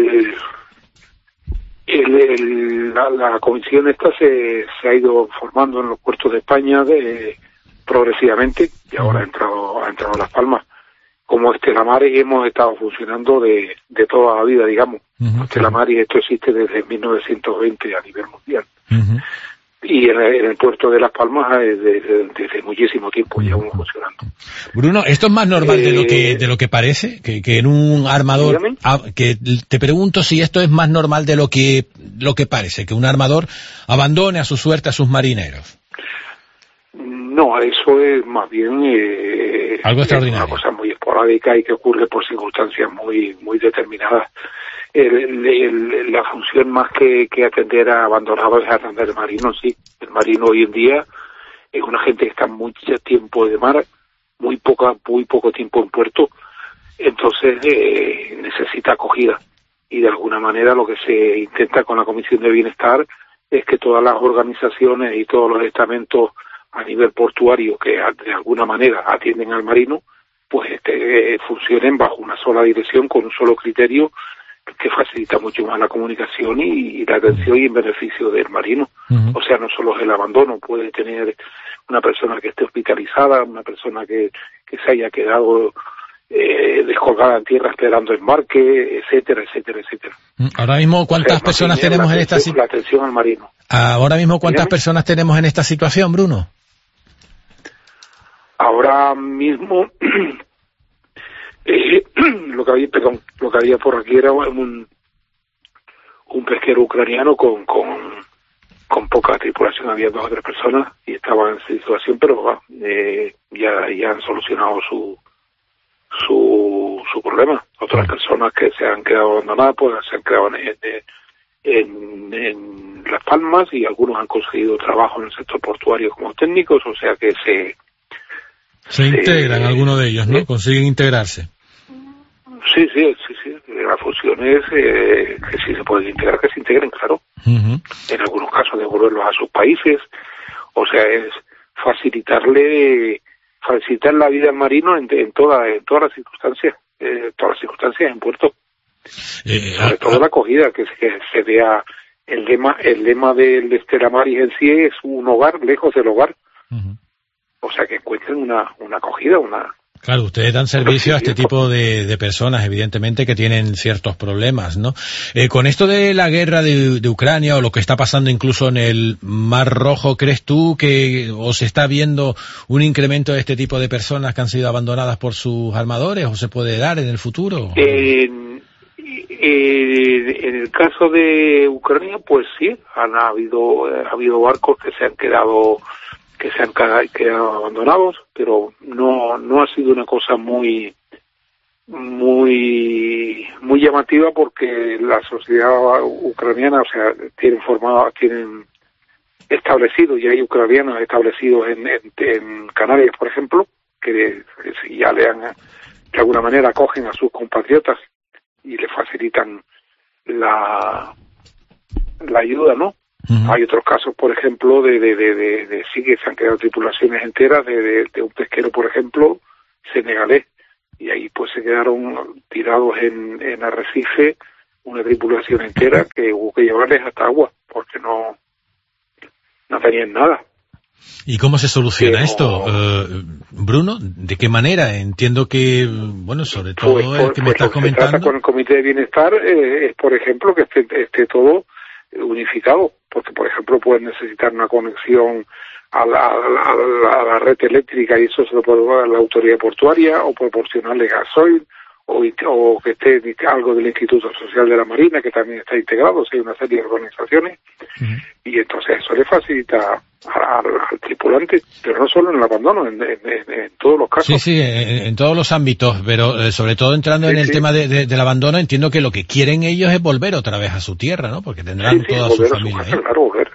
la comisión esta se ha ido formando en los puertos de España progresivamente, y ahora ha entrado a Las Palmas. Como Stella Maris hemos estado funcionando de toda la vida, digamos. Stella Maris, esto existe desde 1920 a nivel mundial. Y en el puerto de Las Palmas desde muchísimo tiempo llevamos funcionando. Bruno, ¿esto es más normal de lo que parece? Que en un armador... que te pregunto si esto es más normal de lo que parece, que un armador abandone a su suerte a sus marineros. No, eso es más bien algo extraordinario, una cosa muy esporádica y que ocurre por circunstancias muy determinadas. La función más que atender a abandonados es atender al marino, sí. El marino hoy en día es una gente que está mucho tiempo de mar, muy poco tiempo en puerto, entonces necesita acogida. Y de alguna manera lo que se intenta con la Comisión de Bienestar es que todas las organizaciones y todos los estamentos a nivel portuario que de alguna manera atienden al marino, pues funcionen bajo una sola dirección, con un solo criterio, que facilita mucho más la comunicación y la atención y en beneficio del marino. O sea, no solo el abandono, puede tener una persona que esté hospitalizada, una persona que se haya quedado descolgada en tierra esperando embarque, etcétera, etcétera, etcétera. Ahora mismo, ¿cuántas personas tenemos en esta situación? La atención al marino. Ahora mismo, ¿cuántas personas tenemos en esta situación, Bruno? Ahora mismo, lo que había por aquí era un pesquero ucraniano con poca tripulación, había 2 o 3 personas y estaban en esa situación, pero ya han solucionado su problema. Otras personas que se han quedado abandonadas, pues se han quedado en Las Palmas, y algunos han conseguido trabajo en el sector portuario como técnicos, o sea que se integran algunos de ellos, ¿no? Consiguen integrarse. Sí. La función es que si se pueden integrar, que se integren, claro. En algunos casos devolverlos a sus países. O sea, es facilitar la vida al marino en todas las circunstancias, en puerto. Sobre todo la acogida, que se vea el lema del Stella Maris en sí es un hogar lejos del hogar. O sea, que encuentren una acogida, Claro, ustedes dan servicio a este tipo de personas, evidentemente, que tienen ciertos problemas, ¿no? Con esto de la guerra de Ucrania, o lo que está pasando incluso en el Mar Rojo, ¿crees tú que se está viendo un incremento de este tipo de personas que han sido abandonadas por sus armadores, o se puede dar en el futuro? En el caso de Ucrania, pues sí, ha habido barcos que se han quedado abandonados, pero no ha sido una cosa muy llamativa, porque la sociedad ucraniana, o sea, tienen establecidos, y hay ucranianos establecidos en Canarias, por ejemplo, que ya de alguna manera acogen a sus compatriotas y le facilitan la ayuda, ¿no? Hay otros casos, por ejemplo, de sí que se han quedado tripulaciones enteras de un pesquero, por ejemplo, senegalés, y ahí pues se quedaron tirados en Arrecife una tripulación entera que hubo que llevarles hasta agua, porque no tenían nada. ¿Y cómo se soluciona esto, Bruno? ¿De qué manera? Entiendo que, bueno, sobre todo el que me estás comentando... Lo que se trata con el Comité de Bienestar es, por ejemplo, que esté todo unificado, porque, por ejemplo, pueden necesitar una conexión a la red eléctrica y eso se lo puede dar la autoridad portuaria, o proporcionarle gasoil, o que esté algo del Instituto Social de la Marina, que también está integrado, o sea, hay una serie de organizaciones, y entonces eso le facilita al tripulante, pero no solo en el abandono, en todos los casos. Sí, en todos los ámbitos, pero sobre todo entrando en el tema del abandono, entiendo que lo que quieren ellos es volver otra vez a su tierra, ¿no? Porque tendrán toda su familia ahí. Claro, volver.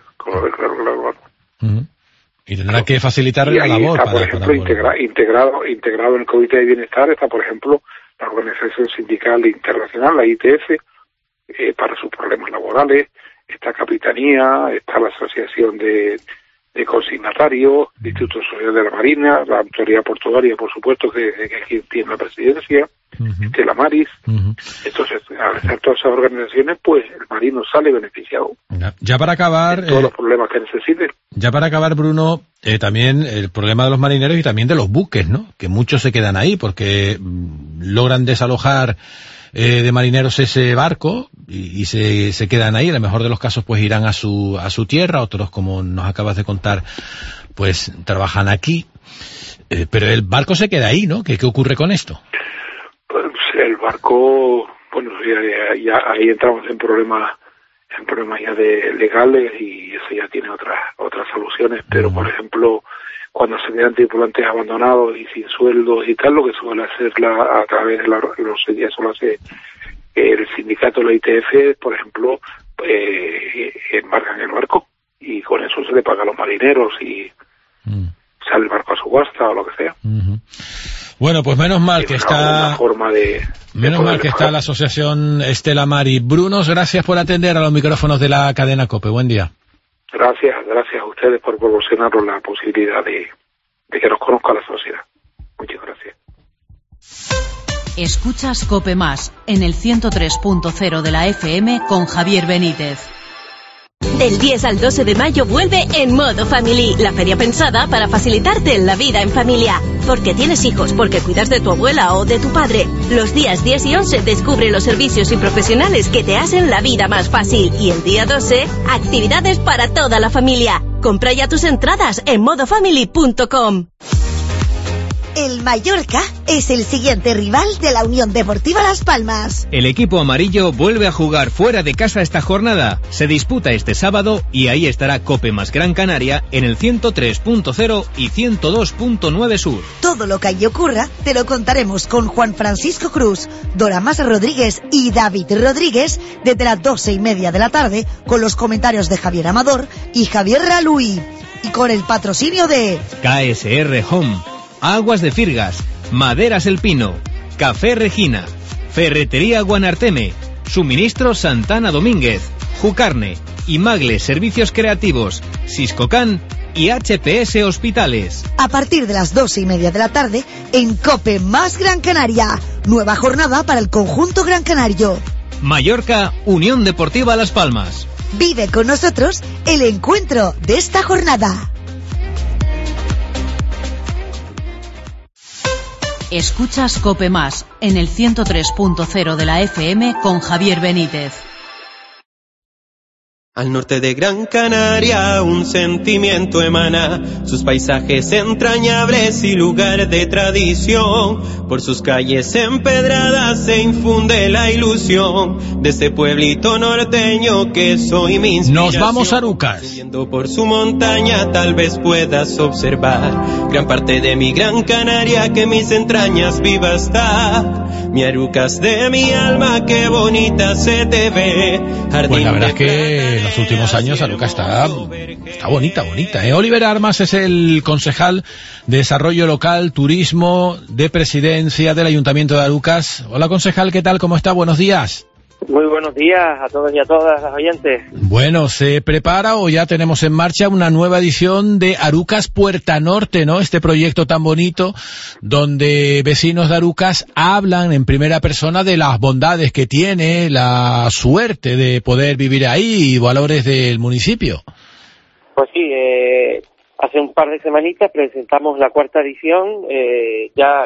Y tendrán que facilitarle la labor está, por ejemplo, integrado en el Comité de Bienestar está, por ejemplo, la Organización Sindical Internacional, la ITF, para sus problemas laborales, está Capitanía, está la Asociación de Consignatarios, el Instituto Social de la Marina, la Autoridad Portuaria, por supuesto, que es quien tiene la presidencia, la Maris. Entonces, al estar todas esas organizaciones, pues el marino sale beneficiado. Ya para acabar... todos los problemas que necesite. Ya para acabar, Bruno, también el problema de los marineros y también de los buques, ¿no? Que muchos se quedan ahí porque logran desalojar de marineros ese barco y se quedan ahí. En el mejor de los casos, pues irán a su tierra. Otros, como nos acabas de contar, pues trabajan aquí. Pero el barco se queda ahí, ¿no? ¿Qué ocurre con esto? Pues el barco, bueno, ya ahí entramos en problemas ya legales, y eso ya tiene otras soluciones, pero por ejemplo, cuando se quedan tripulantes abandonados y sin sueldos y tal, lo que suele hacer a través de eso lo hace el sindicato, la ITF, por ejemplo, embarcan el barco y con eso se le paga a los marineros y sale el barco a subasta o lo que sea. Bueno, pues menos mal que está la asociación Estela Mari. Brunos, gracias por atender a los micrófonos de la cadena COPE. Buen día. Gracias a ustedes por proporcionarnos la posibilidad de que nos conozca la sociedad. Muchas gracias. Escuchas COPE Más en el 103.0 de la FM con Javier Benítez. Del 10 al 12 de mayo vuelve En Modo Family, la feria pensada para facilitarte la vida en familia. Porque tienes hijos, porque cuidas de tu abuela o de tu padre. Los días 10 y 11 descubre los servicios y profesionales que te hacen la vida más fácil. Y el día 12, actividades para toda la familia. Compra ya tus entradas en modofamily.com. El Mallorca es el siguiente rival de la Unión Deportiva Las Palmas. El equipo amarillo vuelve a jugar fuera de casa esta jornada. Se disputa este sábado y ahí estará COPE más Gran Canaria en el 103.0 y 102.9 Sur. Todo lo que allí ocurra te lo contaremos con Juan Francisco Cruz, Dora Mas Rodríguez y David Rodríguez desde las 12:30 de la tarde, con los comentarios de Javier Amador y Javier Raluí. Y con el patrocinio de KSR Home, Aguas de Firgas, Maderas El Pino, Café Regina, Ferretería Guanarteme, Suministro Santana Domínguez, Jucarne, Imagle Servicios Creativos, Siscocan y HPS Hospitales. A partir de las 12:30 de la tarde, en COPE más Gran Canaria. Nueva jornada para el conjunto gran canario. Mallorca, Unión Deportiva Las Palmas. Vive con nosotros el encuentro de esta jornada. Escuchas COPE Más en el 103.0 de la FM con Javier Benítez. Al norte de Gran Canaria un sentimiento emana, sus paisajes entrañables y lugar de tradición. Por sus calles empedradas se infunde la ilusión de ese pueblito norteño que soy mi inspiración. Nos vamos a Arucas. Subiendo por su montaña tal vez puedas observar gran parte de mi Gran Canaria que en mis entrañas viva está. Mi Arucas de mi alma, qué bonita se te ve. Pues la verdad es que en los últimos años Arucas está bonita. Oliver Armas es el concejal de Desarrollo Local, Turismo, de Presidencia del Ayuntamiento de Arucas. Hola concejal, ¿qué tal? ¿Cómo está? Buenos días. Muy buenos días a todos y a todas las oyentes. Bueno, ¿se prepara o ya tenemos en marcha una nueva edición de Arucas Puerta Norte, ¿no? Este proyecto tan bonito donde vecinos de Arucas hablan en primera persona de las bondades que tiene, la suerte de poder vivir ahí y valores del municipio. Pues sí, hace un par de semanitas presentamos la cuarta edición, ya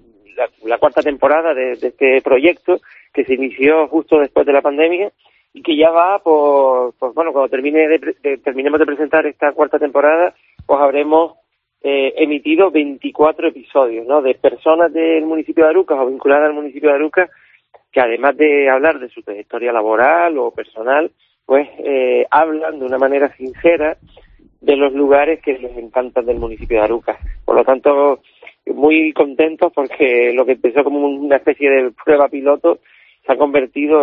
la cuarta temporada de este proyecto, que se inició justo después de la pandemia y que ya va cuando terminemos de presentar esta cuarta temporada, pues habremos emitido 24 episodios, ¿no? De personas del municipio de Arucas o vinculadas al municipio de Arucas, que además de hablar de su trayectoria laboral o personal, pues hablan de una manera sincera de los lugares que les encantan del municipio de Arucas. Por lo tanto, muy contentos porque lo que empezó como una especie de prueba piloto se ha convertido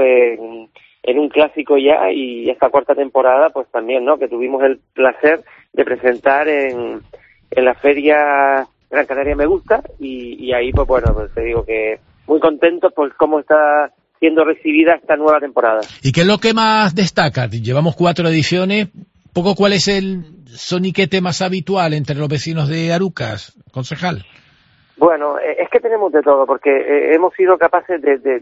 en un clásico ya, y esta cuarta temporada pues también, ¿no? Que tuvimos el placer de presentar en la feria Gran Canaria Me Gusta, y ahí pues bueno, pues te digo que muy contentos por cómo está siendo recibida esta nueva temporada. ¿Y qué es lo que más destaca? Llevamos 4 ediciones, poco cuál es el soniquete más habitual entre los vecinos de Arucas, concejal. Bueno, es que tenemos de todo, porque hemos sido capaces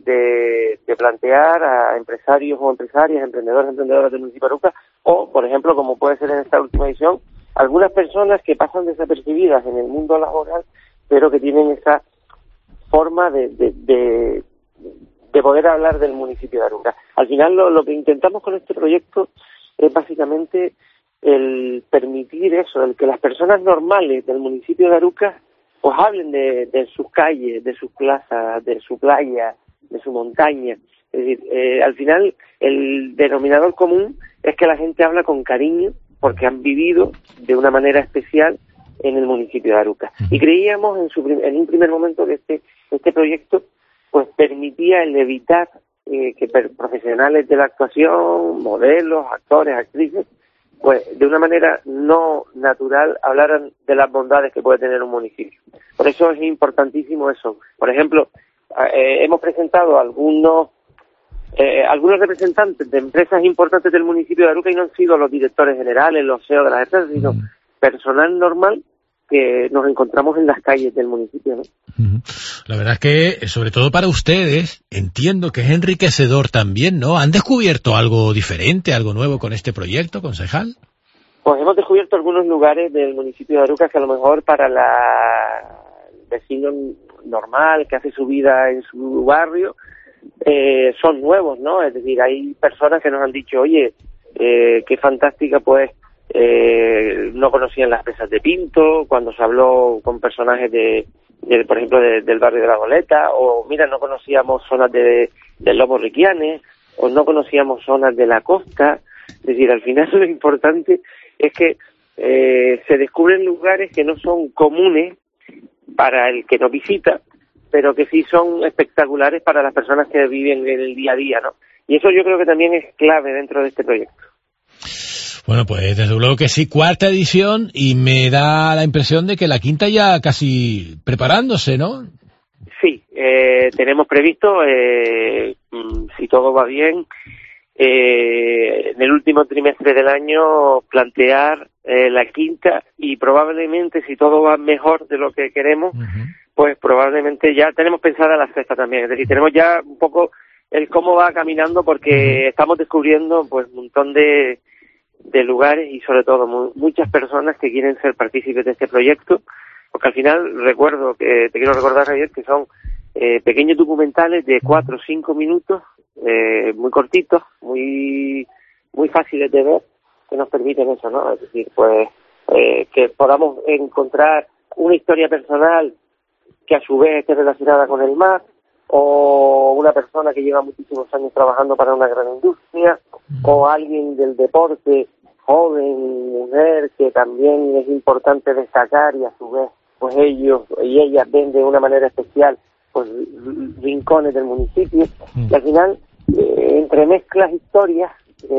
de plantear a empresarios o empresarias, emprendedoras del municipio de Arucas, o, por ejemplo, como puede ser en esta última edición, algunas personas que pasan desapercibidas en el mundo laboral, pero que tienen esa forma de poder hablar del municipio de Arucas. Al final, lo que intentamos con este proyecto es básicamente el permitir eso, el que las personas normales del municipio de Arucas pues hablen de sus calles, de sus plazas, de su playa, de su montaña. Es decir, al final el denominador común es que la gente habla con cariño porque han vivido de una manera especial en el municipio de Arucas. Y creíamos en un primer momento que este proyecto pues permitía el evitar que profesionales de la actuación, modelos, actores, actrices, pues de una manera no natural hablaran de las bondades que puede tener un municipio. Por eso es importantísimo eso. Por ejemplo, hemos presentado algunos representantes de empresas importantes del municipio de Arucas, y no han sido los directores generales, los CEO de las empresas, sino personal normal que nos encontramos en las calles del municipio, ¿no? La verdad es que, sobre todo para ustedes, entiendo que es enriquecedor también, ¿no? ¿Han descubierto algo diferente, algo nuevo con este proyecto, concejal? Pues hemos descubierto algunos lugares del municipio de Arucas que a lo mejor para el vecino normal que hace su vida en su barrio son nuevos, ¿no? Es decir, hay personas que nos han dicho, oye, qué fantástica, pues, no conocían las presas de Pinto, cuando se habló con personajes por ejemplo, del barrio de la Goleta, o mira, no conocíamos zonas del Lobo Riquianes, o no conocíamos zonas de la costa. Es decir, al final lo importante es que se descubren lugares que no son comunes para el que nos visita, pero que sí son espectaculares para las personas que viven en el día a día, ¿no? Y eso yo creo que también es clave dentro de este proyecto. Bueno, pues desde luego que sí, cuarta edición, y me da la impresión de que la quinta ya casi preparándose, ¿no? Sí, tenemos previsto, si todo va bien, en el último trimestre del año plantear la quinta, y probablemente, si todo va mejor de lo que queremos, pues probablemente ya tenemos pensada la sexta también. Es decir, tenemos ya un poco el cómo va caminando, porque estamos descubriendo pues un montón de lugares y sobre todo muchas personas que quieren ser partícipes de este proyecto, porque al final te quiero recordar, Javier, que son pequeños documentales de 4 o 5 minutos, muy cortitos, muy fáciles de ver, que nos permiten eso, ¿no? Es decir, pues que podamos encontrar una historia personal que a su vez esté relacionada con el mar, o una persona que lleva muchísimos años trabajando para una gran industria, o alguien del deporte, joven, mujer, que también es importante destacar, y a su vez pues ellos y ellas ven de una manera especial pues rincones del municipio, y al final entremezclas historias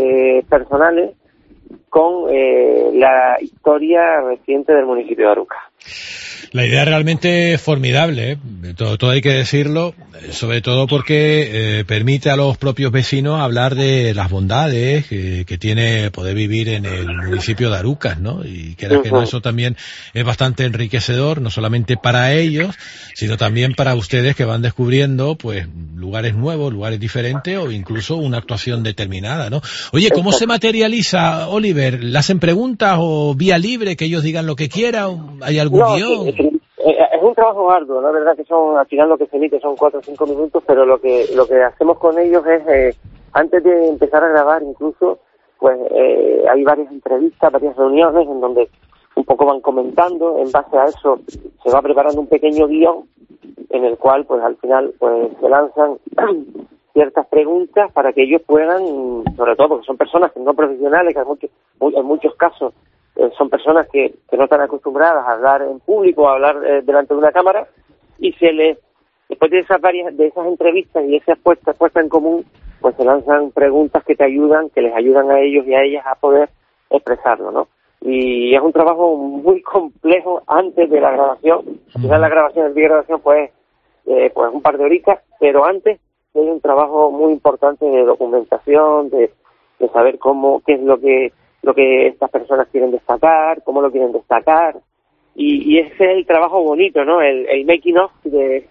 personales con la historia reciente del municipio de Arucas. La idea es realmente formidable, ¿eh? Todo hay que decirlo, sobre todo porque permite a los propios vecinos hablar de las bondades que tiene poder vivir en el municipio de Arucas, ¿no? Y que no, eso también es bastante enriquecedor, no solamente para ellos, sino también para ustedes que van descubriendo, pues, lugares nuevos, lugares diferentes o incluso una actuación determinada, ¿no? Oye, ¿cómo se materializa, Oliver? ¿Le hacen preguntas o vía libre, que ellos digan lo que quieran? ¿Hay algún guión? Sí, es un trabajo arduo, la verdad que son, al final lo que se emite son 4 o 5 minutos, pero lo que hacemos con ellos es, antes de empezar a grabar incluso, pues hay varias entrevistas, varias reuniones en donde un poco van comentando, en base a eso se va preparando un pequeño guión en el cual pues al final pues se lanzan ciertas preguntas para que ellos puedan, sobre todo porque son personas que no profesionales, que en muchos casos son personas que no están acostumbradas a hablar en público, a hablar delante de una cámara, y después de esas entrevistas y esas puestas en común, pues se lanzan preguntas que les ayudan a ellos y a ellas a poder expresarlo, ¿no? Y es un trabajo muy complejo antes de la grabación. Quizás la grabación, el día de grabación, pues un par de horitas, pero antes hay un trabajo muy importante de documentación, de saber qué es lo que estas personas quieren destacar, cómo lo quieren destacar, y ese es el trabajo bonito, ¿no? El making of de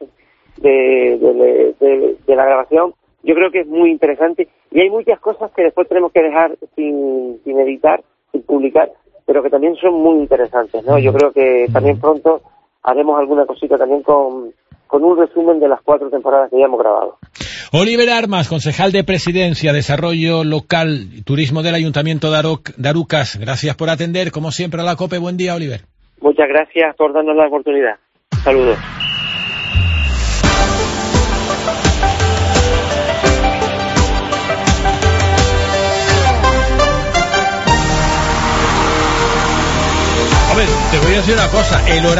la grabación. Yo creo que es muy interesante, y hay muchas cosas que después tenemos que dejar sin editar, sin publicar, pero que también son muy interesantes, ¿no? Yo creo que también pronto haremos alguna cosita también con un resumen de las 4 temporadas que ya hemos grabado. Oliver Armas, concejal de Presidencia, Desarrollo Local y Turismo del Ayuntamiento de Arucas. Gracias por atender, como siempre, a la COPE. Buen día, Oliver. Muchas gracias por darnos la oportunidad. Saludos. A ver, te voy a decir una cosa.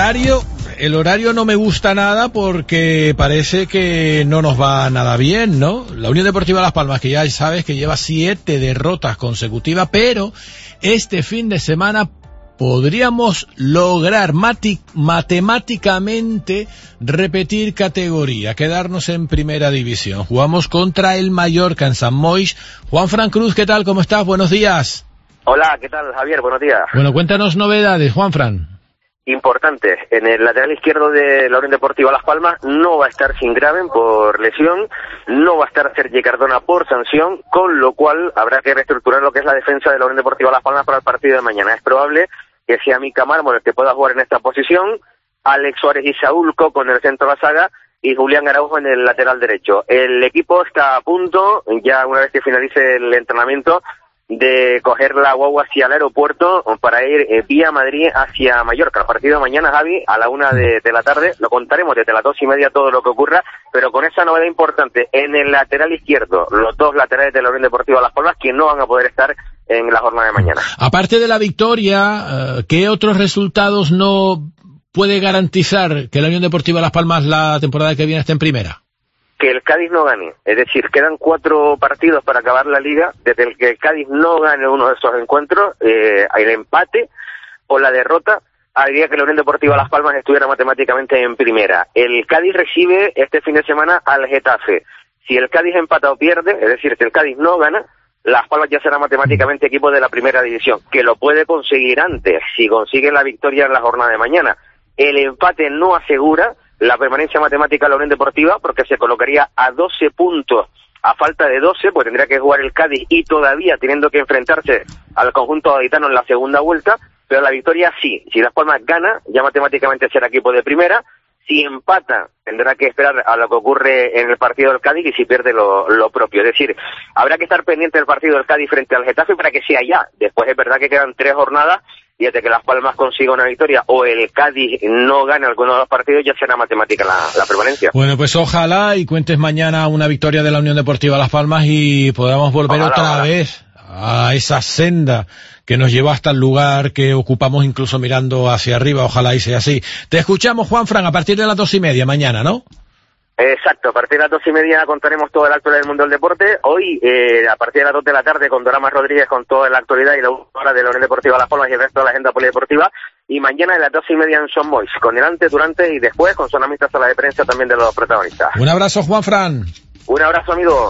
El horario no me gusta nada porque parece que no nos va nada bien, ¿no? La Unión Deportiva Las Palmas, que ya sabes que lleva 7 derrotas consecutivas, pero este fin de semana podríamos lograr matemáticamente repetir categoría, quedarnos en primera división. Jugamos contra el Mallorca en San Moix. Juanfran Cruz, ¿qué tal? ¿Cómo estás? Buenos días. Hola, ¿qué tal, Javier? Buenos días. Bueno, cuéntanos novedades, Juanfran. Importante, en el lateral izquierdo de la Unión Deportiva Las Palmas no va a estar Singraven por lesión, no va a estar Sergi Cardona por sanción, con lo cual habrá que reestructurar lo que es la defensa de la Unión Deportiva Las Palmas para el partido de mañana. Es probable que sea Mica Mármol el que pueda jugar en esta posición, Alex Suárez y Saúl Coco en el centro de la saga y Julián Araujo en el lateral derecho. El equipo está a punto, ya una vez que finalice el entrenamiento, de coger la guagua hacia el aeropuerto para ir vía Madrid hacia Mallorca. El partido de mañana, Javi, a la 1 de la tarde, lo contaremos desde las 2:30 todo lo que ocurra, pero con esa novedad importante, en el lateral izquierdo, los 2 laterales de la Unión Deportiva Las Palmas, que no van a poder estar en la jornada de mañana. Aparte de la victoria, ¿qué otros resultados no puede garantizar que la Unión Deportiva Las Palmas la temporada que viene esté en primera? Que el Cádiz no gane, es decir, quedan 4 partidos para acabar la liga, desde el que el Cádiz no gane uno de esos encuentros, el empate o la derrota haría que la Unión Deportiva Las Palmas estuviera matemáticamente en primera. El Cádiz recibe este fin de semana al Getafe. Si el Cádiz empata o pierde, es decir, si el Cádiz no gana, Las Palmas ya será matemáticamente equipo de la primera división, que lo puede conseguir antes, si consigue la victoria en la jornada de mañana. El empate no asegura la permanencia matemática de la Unión Deportiva, porque se colocaría a 12 puntos, a falta de 12, pues tendría que jugar el Cádiz y todavía teniendo que enfrentarse al conjunto gaditano en la segunda vuelta, pero la victoria sí. Si Las Palmas gana, ya matemáticamente será equipo de primera. Si empata, tendrá que esperar a lo que ocurre en el partido del Cádiz, y si pierde lo propio. Es decir, habrá que estar pendiente del partido del Cádiz frente al Getafe para que sea ya. Después es verdad que quedan 3 jornadas, y desde que Las Palmas consiga una victoria o el Cádiz no gane alguno de los partidos, ya será matemática la permanencia. Bueno, pues ojalá y cuentes mañana una victoria de la Unión Deportiva Las Palmas y podamos volver otra vez a esa senda que nos lleva hasta el lugar que ocupamos incluso mirando hacia arriba. Ojalá y sea así. Te escuchamos, Juanfran, a partir de las 2:30 mañana, ¿no? Exacto, a partir de las 2:30 contaremos toda la actualidad del mundo del deporte. Hoy, a partir de las 2 de la tarde, con Dora Mas Rodríguez con toda la actualidad y la hora de la Unión Deportiva Las Palmas y el resto de la agenda polideportiva. y mañana a las 12:30 en Son Boys, con el antes, durante y después, con zona mixta, sala de prensa también de los protagonistas. Un abrazo, Juanfran. Un abrazo, amigo.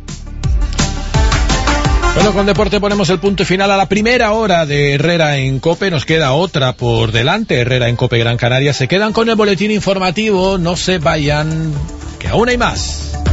Bueno, con deporte ponemos el punto final a la primera hora de Herrera en COPE. Nos queda otra por delante. Herrera en COPE Gran Canaria. Se quedan con el boletín informativo. No se vayan, que aún hay más.